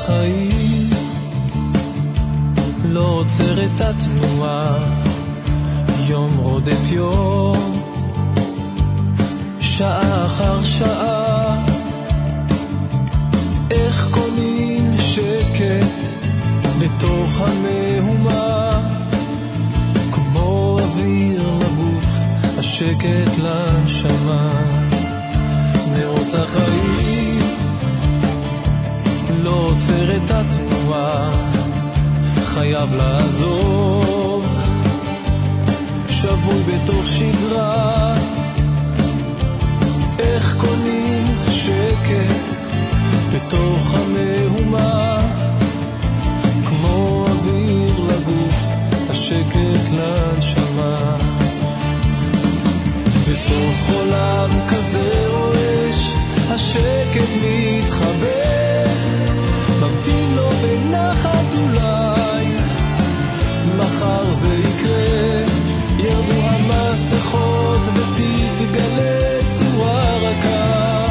החיים לא עוצר את התנועה, יום רודף יום, שעה אחר שעה. איך קונים שקט בתוך המהומה, כמו אוויר לגוף, השקט לנשמה. מרוץ החיים לא עוצר את התנועה, חייב לעזוב, שבוי בתוך שגרה. איך קונים שקט בתוך המהומה, כמו אוויר לגוף, השקט לנשמה. בתוך עולם כזה רועש, השקט מתחבר, ממתין לו בנחת אולי, מחר זה יקרה. ירדו המסכות ותתגלה צורה רכה,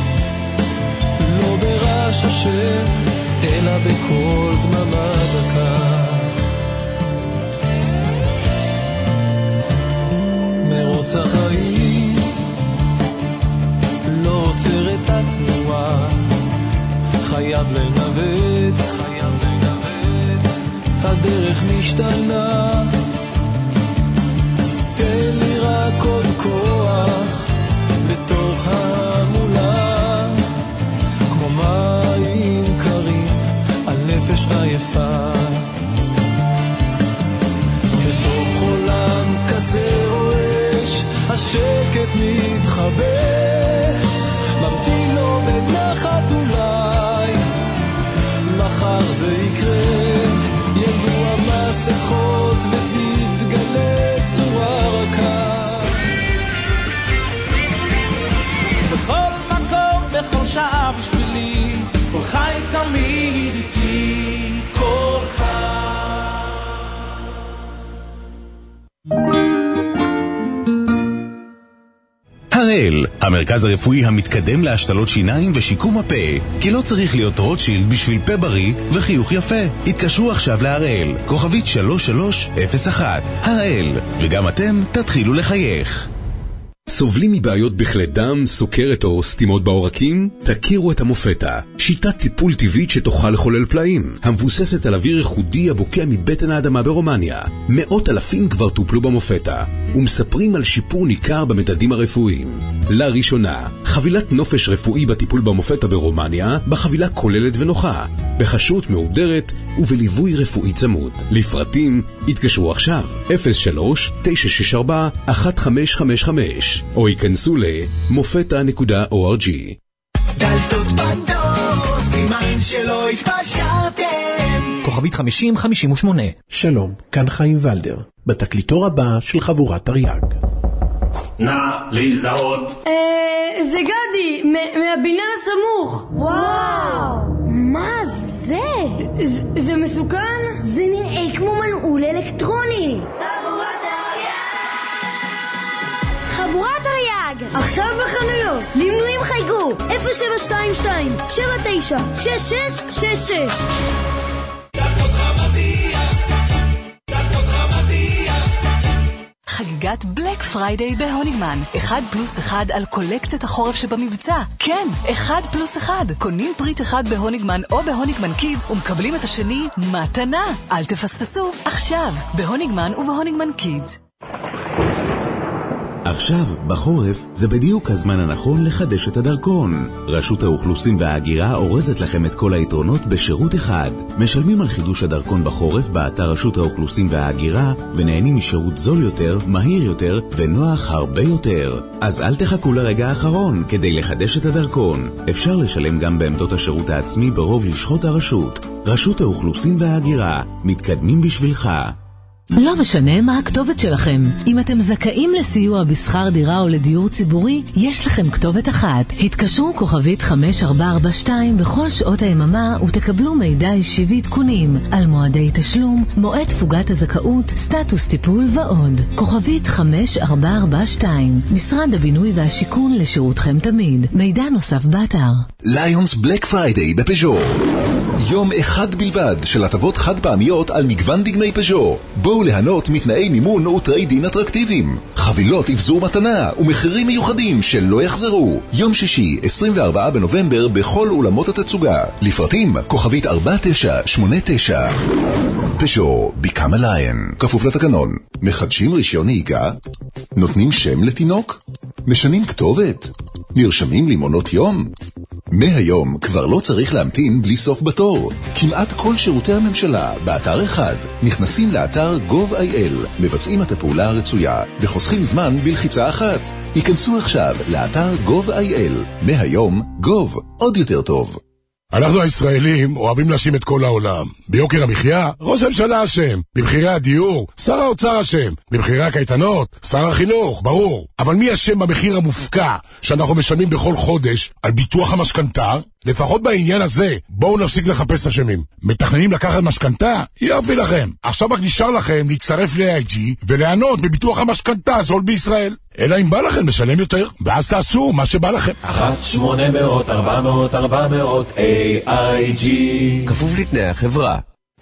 לא ברעש השם אלא בכל דממה דקה. מרוץ החיים לא עוצר את התנועה, חייב לנווט, חייב לנווט, הדרך משתנה. תן לי רק עוד כוח בתוך ההמולה, כמו מים קרים על נפש עייפה. בתוך עולם כזה רועש, השקט מתחבא, ממתין לו בנחת אולי, מחר זה יקרה. ירדו המסכות ותתגלה צורה רכה. בכל מקום, בכל שעה בשבילי, כל חי תמיד איתי, כל חי. הראל, המרכז הרפואי המתקדם להשתלות שיניים ושיקום הפה, כי לא צריך להיות רוטשילד בשביל פה בריא וחיוך יפה. התקשרו עכשיו להראל, כוכבית שלוש שלוש אפס אחת. הראל, וגם אתם תתחילו לחייך. סובלים מבעיות בכלי דם, סוכרת או סתימות בעורקים? תכירו את המופטה, שיטת טיפול טבעית שתוכל לחולל פלאים, המבוססת על אוויר ייחודי הבוקע מבטן האדמה ברומניה. מאות אלפים כבר טופלו במופטה, ומספרים על שיפור ניכר במדדים הרפואיים. לראשונה, חבילת נופש רפואי בטיפול במופטה ברומניה, בחבילה כוללת ונוחה, בחשות מהודרת ובליווי רפואי צמוד. לפרטים, התקשרו עכשיו, אפס שלוש תשע שש ארבע אחת חמש חמש חמש, או ייכנסו ל-מופטה נקודה או אר ג'י. דלתות בדור, סימן שלא התפשרתם. כוכבית חמישים חמישים ושמונה. שלום, כאן חיים ולדר, בתקליטור הבא של חבורת תרי"ג. נא להזדהות. אה, זה גדי, מהבניין הסמוך. וואו, מה זה? זה מסוכן? זה נראה כמו מנעול אלקטרוני. חבורת תרי"ג עכשיו בחנויות, למנויים חייגו אפס שבע שתיים שתיים שבע תשע שש שש שש שש. חגיגת בלק פריידיי בהוניגמן, אחד פלוס אחד על קולקציית החורף שבמבצע. כן, אחד פלוס אחד. קונים פריט אחד בהוניגמן או בהוניגמן קידס ומקבלים את השני מתנה. אל תפספסו, עכשיו בהוניגמן ובהוניגמן קידס. עכשיו, בחורף, זה בדיוק הזמן הנכון לחדש את הדרכון. רשות האוכלוסין וההגירה אורזת לכם את כל היתרונות בשירות אחד. משלמים על חידוש הדרכון בחורף באתר רשות האוכלוסין וההגירה, ונהנים משירות זול יותר, מהיר יותר, ונוח הרבה יותר. אז אל תחכו לרגע האחרון כדי לחדש את הדרכון. אפשר לשלם גם בעמדות השירות העצמי ברוב לשכות הרשות. רשות האוכלוסין וההגירה, מתקדמים בשבילך. לא משנה מה הכתובת שלכם. אם אתם זכאים לסיוע בשכר דירה או לדיור ציבורי, יש לכם כתובת אחת. התקשרו כוכבית חמש ארבע ארבע שתיים בכל שעות היממה ותקבלו מידע אישי ועדכונים על מועדי תשלום, מועד תפוגת הזכאות, סטטוס טיפול ועוד. כוכבית חמש ארבע ארבע שתיים, משרד הבינוי והשיכון לשירותכם תמיד. מידע נוסף באתר. ליונס בלק פריידיי בפז'ו. יום אחד בלבד של הטבות חד פעמיות על מגוון דגמי פז'ו. בואו ליהנות מתנאי מימון וטריידין אטרקטיביים. חבילות אבזור מתנה ומחירים מיוחדים שלא יחזרו. יום שישי, עשרים וארבעה בנובמבר, בכל אולמות התצוגה. לפרטים, כוכבית ארבע תשע שמונה תשע. פז'ו, become a lion. כפוף לתקנון. מחדשים רישיון נהיגה? נותנים שם לתינוק? משנים כתובת? נרשמים למעונות יום? מהיום כבר לא צריך להמתין בלי סוף בתור. כמעט כל שירותי הממשלה באתר אחד. נכנסים לאתר גוב איי אל, מבצעים את הפעולה הרצויה וחוסכים זמן בלחיצה אחת. היכנסו עכשיו לאתר גוב איי אל. מהיום גוב עוד יותר טוב. אנחנו הישראלים אוהבים להאשים את כל העולם. ביוקר המחיה, ראש הממשלה אשם. במחירי הדיור, שר האוצר אשם. במחירי הקייטנות, שר החינוך, ברור. אבל מי אשם במחיר המופקע שאנחנו משלמים בכל חודש על ביטוח המשכנתה? לפחות בעניין הזה, בואו נפסיק לחפש אשמים. מתכננים לקחת משכנתה? יופי לכם. עכשיו רק נשאר לכם להצטרף ל-איי איי ג'י ולענות בביטוח המשכנתה הזול בישראל. אלא אם בא לכם לשלם יותר, ואז תעשו מה שבא לכם. אחת שמונה מאות ארבע מאות ארבע מאות איי איי ג'י כפוף לתנאי החברה.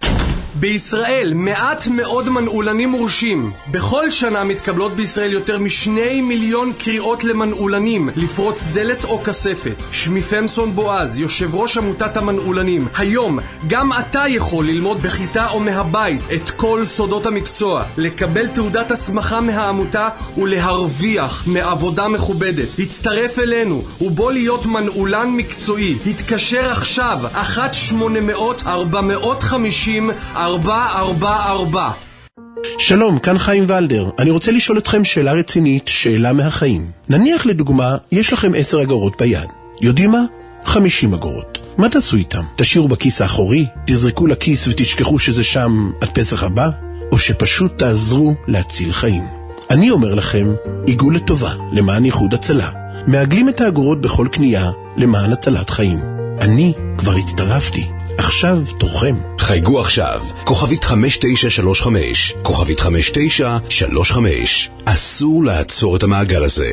בישראל מעט מאוד מנעולנים מורשים. בכל שנה מתקבלות בישראל יותר משני מיליון קריאות למנעולנים לפרוץ דלת או כספת. שמי פמסון בועז, יושב ראש עמותת המנעולנים. היום גם אתה יכול ללמוד בכיתה או מהבית את כל סודות המקצוע, לקבל תעודת הסמכה מהעמותה ולהרוויח מעבודה מכובדת. הצטרף אלינו ובוא להיות מנעולן מקצועי. התקשר עכשיו אחת שמונה מאות ארבע מאות חמישים ארבע ארבע ארבע. שלום, כאן חיים ולדר. אני רוצה לשאול אתכם שאלה רצינית, שאלה מהחיים. נניח לדוגמה, יש לכם עשר אגורות ביד. יודעים מה? חמישים אגורות. מה תעשו איתם? תשאירו בכיס האחורי? תזרקו לכיס ותשכחו שזה שם עד פסח הבא? או שפשוט תעזרו להציל חיים? אני אומר לכם, עיגו לטובה, למען ייחוד הצלה. מעגלים את האגורות בכל קנייה, למען הצלת חיים. אני כבר הצטרפתי. עכשיו תורכם. חייגו עכשיו, כוכבית חמש תשע שלוש חמש, כוכבית חמש תשע שלוש חמש. אסור לעצור את המעגל הזה.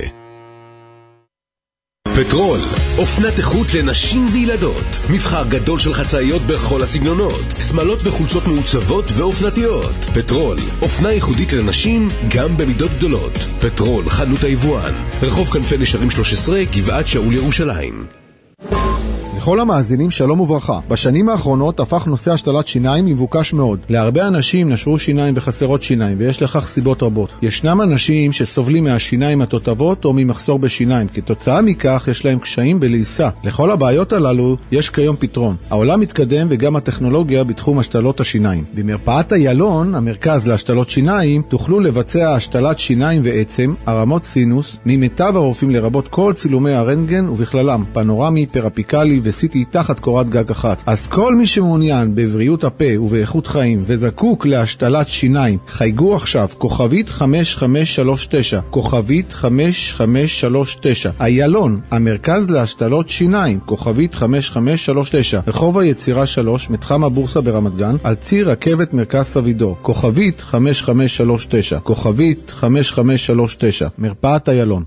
פטרול, אופנת איכות לנשים וילדות. מבחר גדול של חצאיות בכל הסגנונות. שמלות וחולצות מעוצבות ואופנתיות. פטרול, אופנה ייחודית לנשים גם במידות גדולות. פטרול, חנות היבואן. רחוב כנפי נשרים שלוש עשרה, גבעת שאול ירושלים. לכל המאזינים שלום וברכה. בשנים האחרונות הפך נושא השתלת שיניים מבוקש מאוד. להרבה אנשים נשרו שיניים וחסרות שיניים, ויש לכך סיבות רבות. ישנם אנשים שסובלים מהשיניים התותבות או ממחסור בשיניים. כתוצאה מכך יש להם קשיים בלעיסה. לכל הבעיות הללו יש כיום פתרון. העולם מתקדם וגם הטכנולוגיה בתחום השתלות השיניים. במרפאת איילון, המרכז להשתלות שיניים, תוכלו לבצע השתלת שיניים ועצם, הרמות סינוס, ממיטב הרופאים לרבות כל צילומי הרנטגן ובכללם פנורמי, פרפיקלי וסיטי תחת קורת גג אחת. אז כל מי שמעוניין בבריאות הפה ובאיכות חיים וזקוק להשתלת שיניים, חייגו עכשיו כוכבית חמש חמש שלוש תשע, כוכבית חמש חמש שלוש תשע. איילון, המרכז להשתלות שיניים, כוכבית חמש חמש שלוש תשע, רחוב היצירה שלוש, מתחם הבורסה ברמת גן, על ציר רכבת מרכז סבידור, כוכבית חמש חמש שלוש תשע, כוכבית חמש חמש שלוש תשע, מרפאת איילון.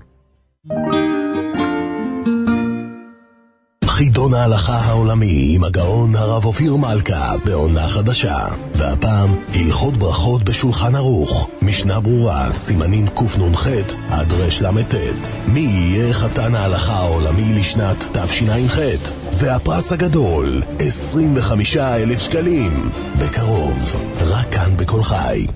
חידון ההלכה העולמי עם הגאון הרב אופיר מלכה בעונה חדשה, והפעם הלכות ברכות בשולחן ערוך, משנה ברורה, סימנים קנ"ח עד רל"ט. מי יהיה חתן ההלכה העולמי לשנת תשע"ח? והפרס הגדול, עשרים וחמישה אלף שקלים. בקרוב, רק כאן בכל חי.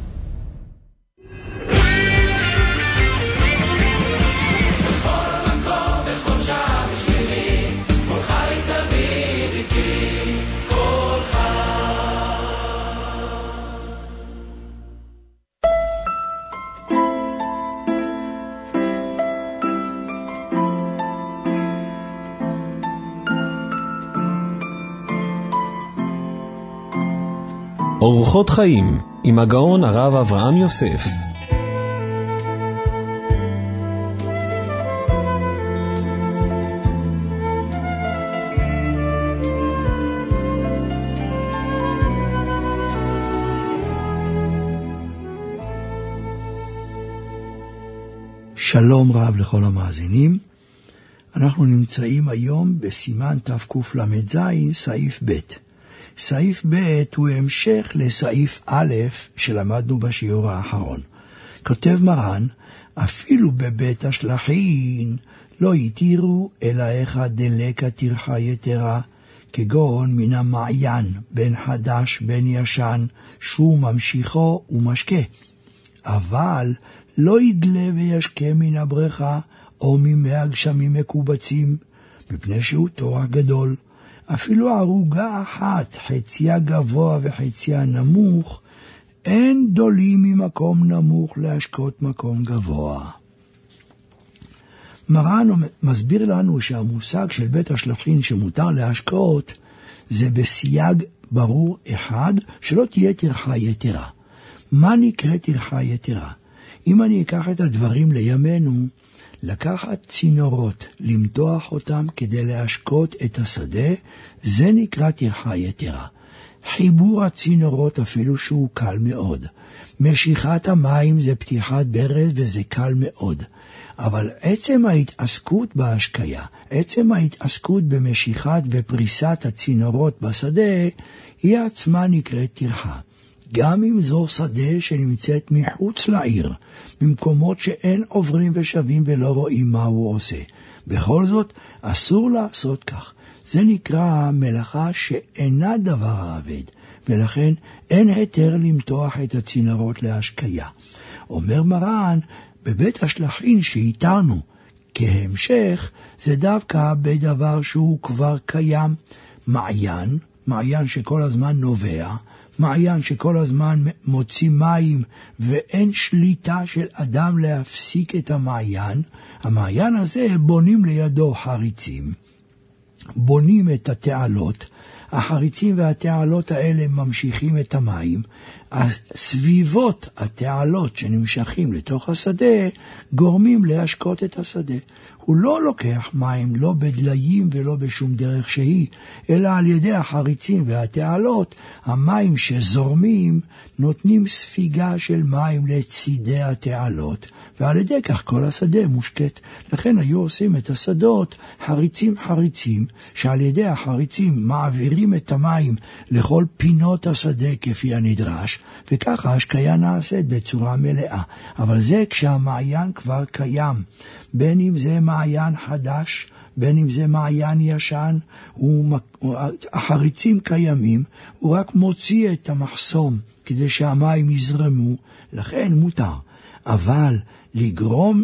אורחות חיים עם הגאון הרב אברהם יוסף. שלום רב לכל המאזינים. אנחנו נמצאים היום בסימן תקל"ז סעיף ב'. סעיף ב' הוא המשך לסעיף א' שלמדנו בשיעור האחרון. כותב מרן, אפילו בבית השלחין לא יתירו אלא איכה דלקה טרחה יתרה, כגון מן המעיין, בין חדש בין ישן, שהוא ממשיכו ומשקה. אבל לא ידלה וישקה מן הבריכה, או ממי הגשמים מקובצים, מפני שהוא תורה גדול. אפילו ערוגה אחת, חציה גבוה וחציה נמוך, אין דולים ממקום נמוך להשקות מקום גבוה. מרן מסביר לנו שהמושג של בית השלחין שמותר להשקות, זה בסייג ברור אחד, שלא תהיה טרחה יתרה. מה נקרא טרחה יתרה? אם אני אקח את הדברים לימינו, לקחת צינורות, למתוח אותם כדי להשקות את השדה, זה נקרא טרחה יתרה. חיבור הצינורות אפילו שהוא קל מאוד. משיכת המים זה פתיחת ברז וזה קל מאוד. אבל עצם ההתעסקות בהשקיה, עצם ההתעסקות במשיכת ופריסת הצינורות בשדה, היא עצמה נקראת טרחה. גם אם זו שדה שנמצאת מחוץ לעיר, במקומות שאין עוברים ושבים ולא רואים מה הוא עושה. בכל זאת, אסור לעשות כך. זה נקרא מלאכה שאינה דבר העבד, ולכן אין היתר למתוח את הצינורות להשקיה. אומר מרן, בבית השלחין שהיתרנו כהמשך, זה דווקא בדבר שהוא כבר קיים. מעיין, מעיין שכל הזמן נובע, מעיין שכל הזמן מוציא מים ואין שליטה של אדם להפסיק את המעיין. המעיין הזה בונים לידו חריצים, בונים את התעלות, החריצים והתעלות האלה ממשיכים את המים, הסביבות התעלות שנמשכים לתוך השדה גורמים להשקות את השדה. הוא לא לוקח מים לא בדליים ולא בשום דרך שהיא, אלא על ידי החריצים והתעלות, המים שזורמים נותנים ספיגה של מים לצידי התעלות, ועל ידי כך כל השדה מושקט. לכן היו עושים את השדות חריצים חריצים, שעל ידי החריצים מעבירים את המים לכל פינות השדה כפי הנדרש, וככה ההשקיה נעשית בצורה מלאה. אבל זה כשהמעיין כבר קיים, בין אם זה מעיין חדש, בין אם זה מעיין ישן, הוא, החריצים קיימים, הוא רק מוציא את המחסום כדי שהמים יזרמו, לכן מותר. אבל לגרום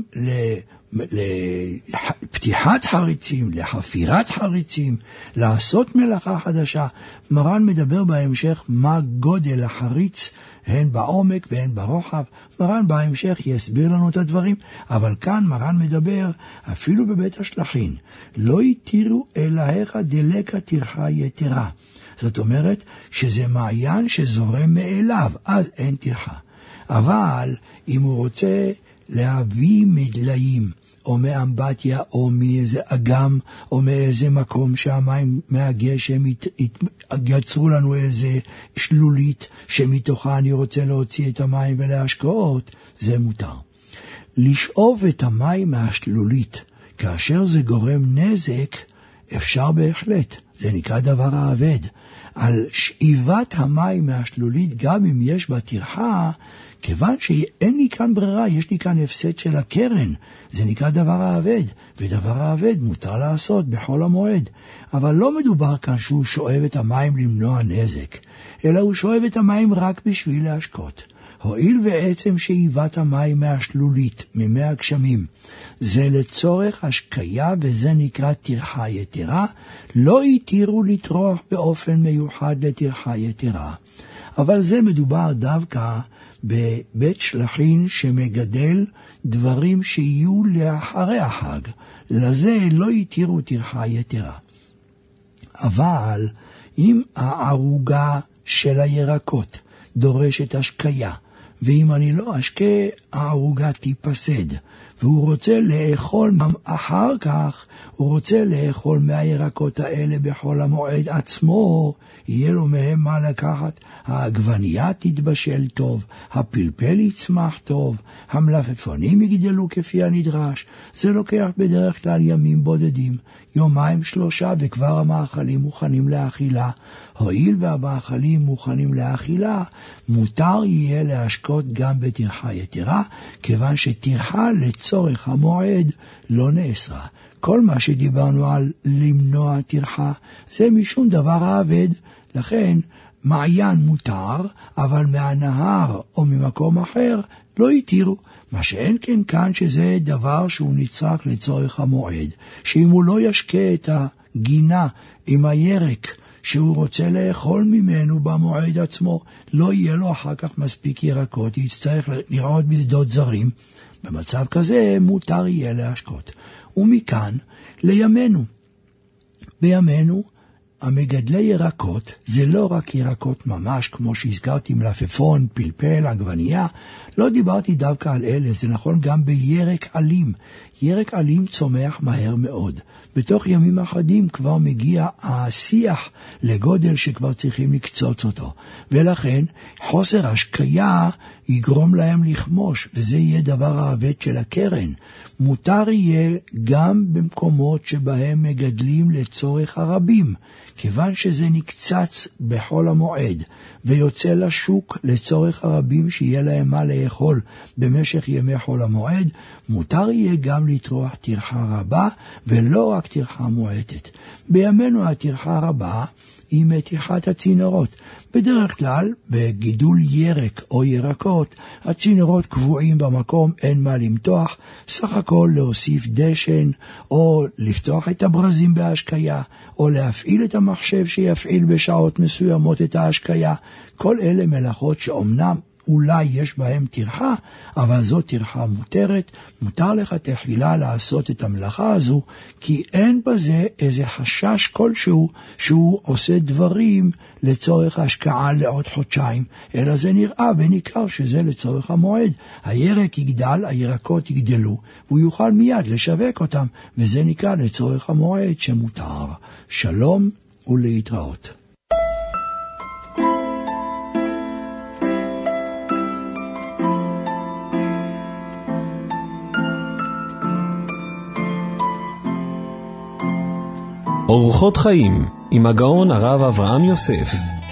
לפתיחת חריצים, לחפירת חריצים, לעשות מלאכה חדשה, מרן מדבר בהמשך מה גודל החריץ, הן בעומק והן ברוחב. מרן בהמשך יסביר לנו את הדברים, אבל כאן מרן מדבר, אפילו בבית השלחין, לא יתירו אלא היכא דלקה טרחה יתרה. זאת אומרת שזה מעיין שזורם מאליו, אז אין טרחה. אבל אם הוא רוצה להביא מדליים, או מאמבטיה, או מאיזה אגם, או מאיזה מקום שהמים מהגשם יצרו לנו איזה שלולית, שמתוכה אני רוצה להוציא את המים ולהשקעות, זה מותר. לשאוב את המים מהשלולית, כאשר זה גורם נזק, אפשר בהחלט, זה נקרא דבר העבד. על שאיבת המים מהשלולית, גם אם יש בה טרחה, כיוון שאין לי כאן ברירה, יש לי כאן הפסד של הקרן, זה נקרא דבר העבד, ודבר העבד מותר לעשות בכל המועד. אבל לא מדובר כאן שהוא שואב את המים למנוע נזק, אלא הוא שואב את המים רק בשביל להשקות. הועיל ועצם שאיבת המים מהשלולית, ממי הגשמים, זה לצורך השקיה וזה נקרא טרחה יתרה, לא יתירו לטרוח באופן מיוחד לטרחה יתרה. אבל זה מדובר דווקא בבית שלחין שמגדל דברים שיהיו לאחרי החג, לזה לא יתירו טרחה יתרה. אבל אם הערוגה של הירקות דורשת השקיה, ואם אני לא אשקה, הערוגה תיפסד, והוא רוצה לאכול אחר כך, הוא רוצה לאכול מהירקות האלה בחול המועד עצמו, יהיה לו מהם מה לקחת. העגבנייה תתבשל טוב, הפלפל יצמח טוב, המלפפונים יגדלו כפי הנדרש. זה לוקח בדרך כלל ימים בודדים, יומיים שלושה, וכבר המאכלים מוכנים לאכילה. הואיל והמאכלים מוכנים לאכילה, מותר יהיה להשקות גם בטרחה יתרה, כיוון שטרחה לצורך המועד לא נאסרה. כל מה שדיברנו על למנוע טרחה, זה משום דבר העבד. לכן מעיין מותר, אבל מהנהר או ממקום אחר לא יתירו. מה שאין כן כאן, שזה דבר שהוא נצרך לצורך המועד, שאם הוא לא ישקה את הגינה עם הירק שהוא רוצה לאכול ממנו במועד עצמו, לא יהיה לו אחר כך מספיק ירקות, יצטרך לראות בשדות זרים. במצב כזה מותר יהיה להשקות. ומכאן לימינו. בימינו המגדלי ירקות זה לא רק ירקות ממש, כמו שהזכרתי, מלפפון, פלפל, עגבנייה. לא דיברתי דווקא על אלה, זה נכון גם בירק עלים. ירק עלים צומח מהר מאוד. בתוך ימים אחדים כבר מגיע השיח לגודל שכבר צריכים לקצוץ אותו. ולכן חוסר השקיה יגרום להם לחמוש, וזה יהיה דבר העבד של הקרן. מותר יהיה גם במקומות שבהם מגדלים לצורך הרבים, כיוון שזה נקצץ בחול המועד ויוצא לשוק לצורך הרבים שיהיה להם מה לאכול במשך ימי חול המועד. מותר יהיה גם לטרוח טרחה רבה ולא רק טרחה מועטת. בימינו הטרחה רבה היא מתיחת הצינורות. בדרך כלל בגידול ירק או ירקות הצינורות קבועים במקום, אין מה למתוח, סך הכל להוסיף דשן או לפתוח את הברזים בהשקיה או להפעיל את המחשב שיפעיל בשעות מסוימות את ההשקיה. כל אלה מלאכות שאומנם אולי יש בהם טרחה, אבל זו טרחה מותרת. מותר לך תחילה לעשות את המלאכה הזו, כי אין בזה איזה חשש כלשהו שהוא עושה דברים לצורך השקעה לעוד חודשיים, אלא זה נראה וניכר שזה לצורך המועד. הירק יגדל, הירקות יגדלו, והוא יוכל מיד לשווק אותם, וזה נקרא לצורך המועד שמותר. שלום ולהתראות. אורחות חיים עם הגאון הרב אברהם יוסף.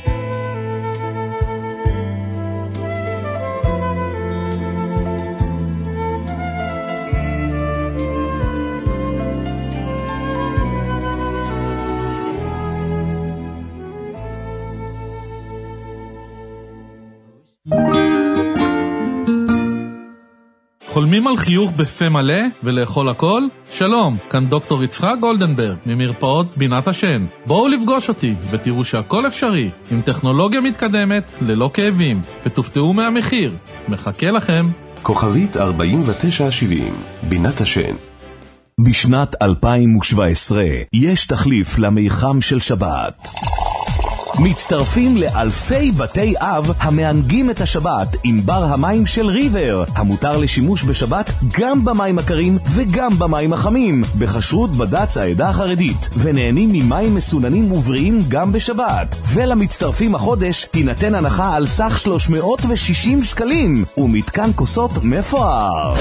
חולמים על חיוך בפה מלא ולאכול הכל? שלום, כאן דוקטור יצחק גולדנברג ממרפאות בינת השן. בואו לפגוש אותי ותראו שהכל אפשרי עם טכנולוגיה מתקדמת ללא כאבים, ותופתעו מהמחיר. מחכה לכם. כוכבית ארבעים ותשע שבעים, בינת השן. בשנת אלפיים שבע עשרה יש תחליף למיחם של שבת. מצטרפים לאלפי בתי אב המענגים את השבת עם בר המים של ריבר, המותר לשימוש בשבת גם במים הקרים וגם במים החמים, בכשרות בד"ץ העדה החרדית, ונהנים ממים מסוננים ובריאים גם בשבת. ולמצטרפים החודש תינתן הנחה על סך שלוש מאות ושישים שקלים ומתקן כוסות מפואר.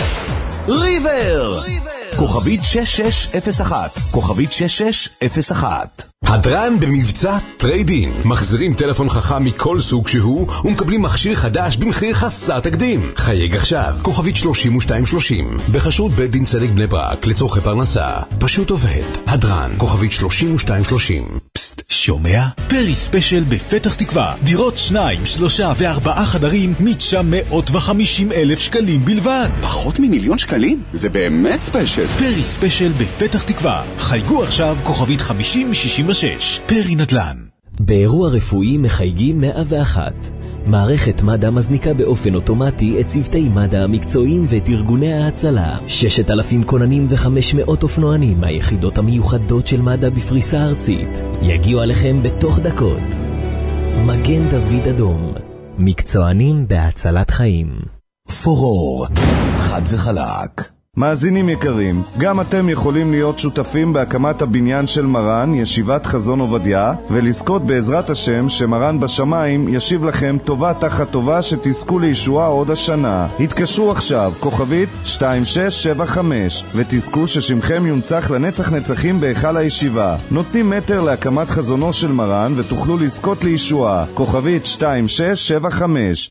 ריבר! כוכבית שש שש אפס אחת, כוכבית שש שש אפס אחת. הדרן במבצע טריידין. מחזירים טלפון חכם מכל סוג שהוא ומקבלים מכשיר חדש במחיר חסר תקדים. חייג עכשיו, כוכבית שלושים ושתיים שלושים, בחשרות בית דין צדק בני ברק לצורכי פרנסה. פשוט עובד. הדרן, כוכבית שלושים ושתיים שלושים. פסט, שומע? פרי ספיישל בפתח תקווה. דירות שניים, שלושה וארבעה חדרים מ-תשע מאות וחמישים אלף שקלים בלבד. פחות ממיליון שקלים? זה באמת ספיישל. פרי ספיישל בפתח תקווה. חייגו עכשיו, כוכבית חמישים שישים ושש. פרי נדל"ן. באירוע רפואי מחייגים מאה ואחת. מערכת מד"א מזניקה באופן אוטומטי את צוותי מד"א המקצועיים ואת ארגוני ההצלה. ששת אלפים כוננים וחמש מאות אופנוענים מהיחידות המיוחדות של מד"א בפריסה ארצית יגיעו עליכם בתוך דקות. מגן דוד אדום, מקצוענים בהצלת חיים. פורור, חד וחלק. מאזינים יקרים, גם אתם יכולים להיות שותפים בהקמת הבניין של מרן, ישיבת חזון עובדיה, ולזכות בעזרת השם שמרן בשמיים ישיב לכם טובה תחת טובה שתזכו לישועה עוד השנה. התקשרו עכשיו, כוכבית שתיים שש שבע חמש, ותזכו ששמכם יונצח לנצח נצחים בהיכל הישיבה. נותנים מטר להקמת חזונו של מרן ותוכלו לזכות לישועה. כוכבית שתיים שש שבע חמש.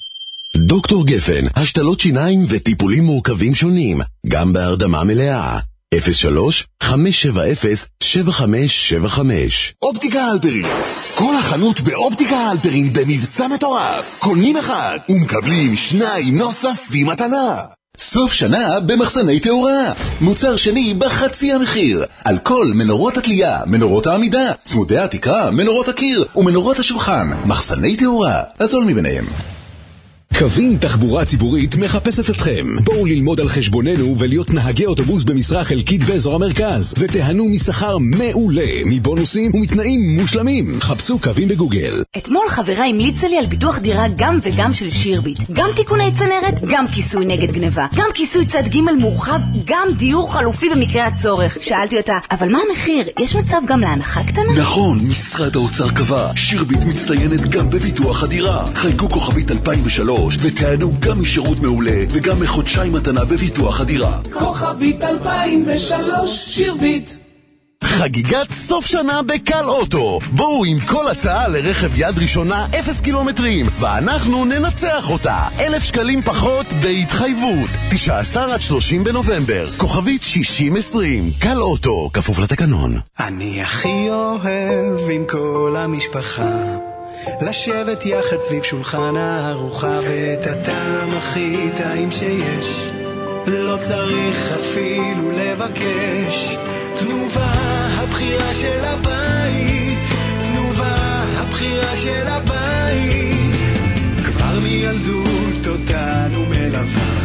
דוקטור גפן, השתלות שיניים וטיפולים מורכבים שונים, גם בהרדמה מלאה. אפס שלוש חמש שבע אפס שבע חמש שבע חמש. אופטיקה הלפרין, כל החנות באופטיקה הלפרין במבצע מטורף. קונים אחד ומקבלים שניים נוספים מתנה. סוף שנה במחסני תאורה, מוצר שני בחצי המחיר, על כל מנורות התלייה, מנורות העמידה, צמודי התקרה, מנורות הקיר ומנורות השולחן. מחסני תאורה, הזול מביניהם. קווים תחבורה ציבורית מחפשת אתכם. בואו ללמוד על חשבוננו ולהיות נהגי אוטובוס במשרה חלקית באזור המרכז, ותיהנו משכר מעולה, מבונוסים ומתנאים מושלמים. חפשו קווים בגוגל. אתמול חברה המליצה לי על ביטוח דירה גם וגם של שירביט. גם תיקוני צנרת, גם כיסוי נגד גניבה, גם כיסוי צד ג' מורחב, גם דיור חלופי במקרה הצורך. שאלתי אותה, אבל מה המחיר? יש מצב גם להנחה קטנה? נכון, משרד האוצר קבע. שירביט מצטיינת גם בביטוח הדירה. חייגו כוכבית אלפיים ושלוש ותענו גם משירות מעולה וגם מחודשיים מתנה בביטוח הדירה. כוכבית אלפיים ושלוש, שירביט. חגיגת סוף שנה בקל אוטו. בואו עם כל הצעה לרכב יד ראשונה אפס קילומטרים, ואנחנו ננצח אותה. אלף שקלים פחות בהתחייבות. תשעה עשר עד שלושים בנובמבר. כוכבית שישים עשרים. קל אוטו, כפוף לתקנון. אני הכי אוהב עם כל המשפחה לשבת יחד סביב שולחן הארוחה, ואת הטעם הכי טעים שיש לא צריך אפילו לבקש. תנובה הבחירה של הבית, תנובה הבחירה של הבית, כבר מילדות אותנו מלווה,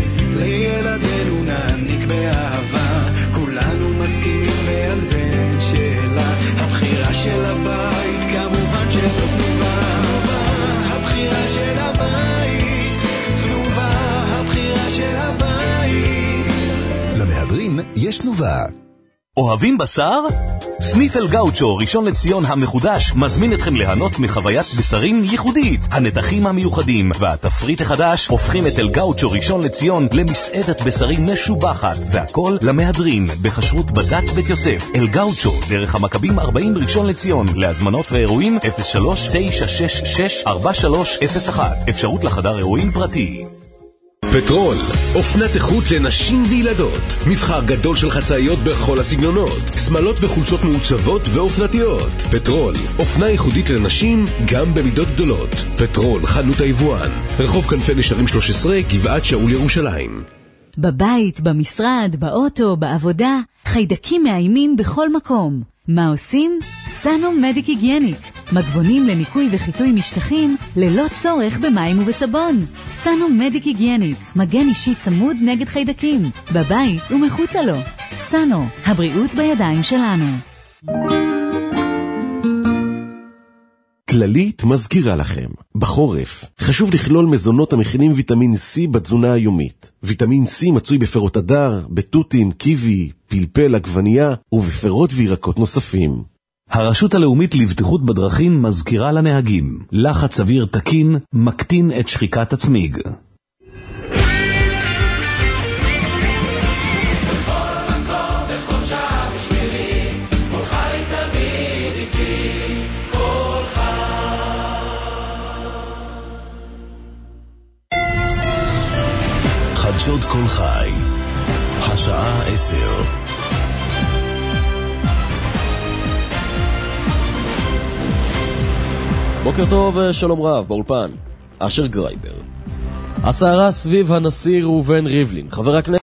לילדינו נעניק באהבה. כולנו מסכימים ועל זה אין שאלה, הבחירה של הבית כמובן שזו תנובה. תנובה הבחירה של הבית, תנובה הבחירה של הבית. למהדרין יש תנובה. אוהבים בשר? סניף אל גאוצ'ו ראשון לציון המחודש מזמין אתכם ליהנות מחוויית בשרים ייחודית. הנתחים המיוחדים והתפריט החדש הופכים את אל גאוצ'ו ראשון לציון למסעדת בשרים משובחת, והכל למהדרין בכשרות בד"ץ בית יוסף. אל גאוצ'ו דרך המכבים ארבעים ראשון לציון. להזמנות ואירועים אפס שלוש תשע שש שש ארבע שלוש אפס אחת. אפשרות לחדר אירועים פרטי. פטרול, אופנת איכות לנשים וילדות. מבחר גדול של חצאיות בכל הסגנונות, שמלות וחולצות מעוצבות ואופנתיות. פטרול, אופנה ייחודית לנשים גם במידות גדולות. פטרול, חנות היבואן, רחוב כנפי נשרים שלוש עשרה, גבעת שאול ירושלים. בבית, במשרד, באוטו, בעבודה, חיידקים מאיימים בכל מקום. מה עושים? סאנו מדיק היגייניק. מגבונים לניקוי וחיטוי משטחים ללא צורך במים ובסבון. סאנו מדיק היגייניק, מגן אישי צמוד נגד חיידקים, בבית ומחוצה לו. סאנו, הבריאות בידיים שלנו. כללית מזכירה לכם, בחורף חשוב לכלול מזונות המכילים ויטמין C בתזונה היומית. ויטמין C מצוי בפירות הדר, בתותים, קיווי, פלפל, עגבנייה ובפירות וירקות נוספים. הרשות הלאומית לבטיחות בדרכים מזכירה לנהגים, לחץ אוויר תקין מקטין את שחיקת הצמיג. חדשות כל חי, השעה עשר. בוקר טוב ושלום רב, באולפן אשר גרייבר. הסערה סביב הנשיא ראובן ריבלין, חבר הכנסת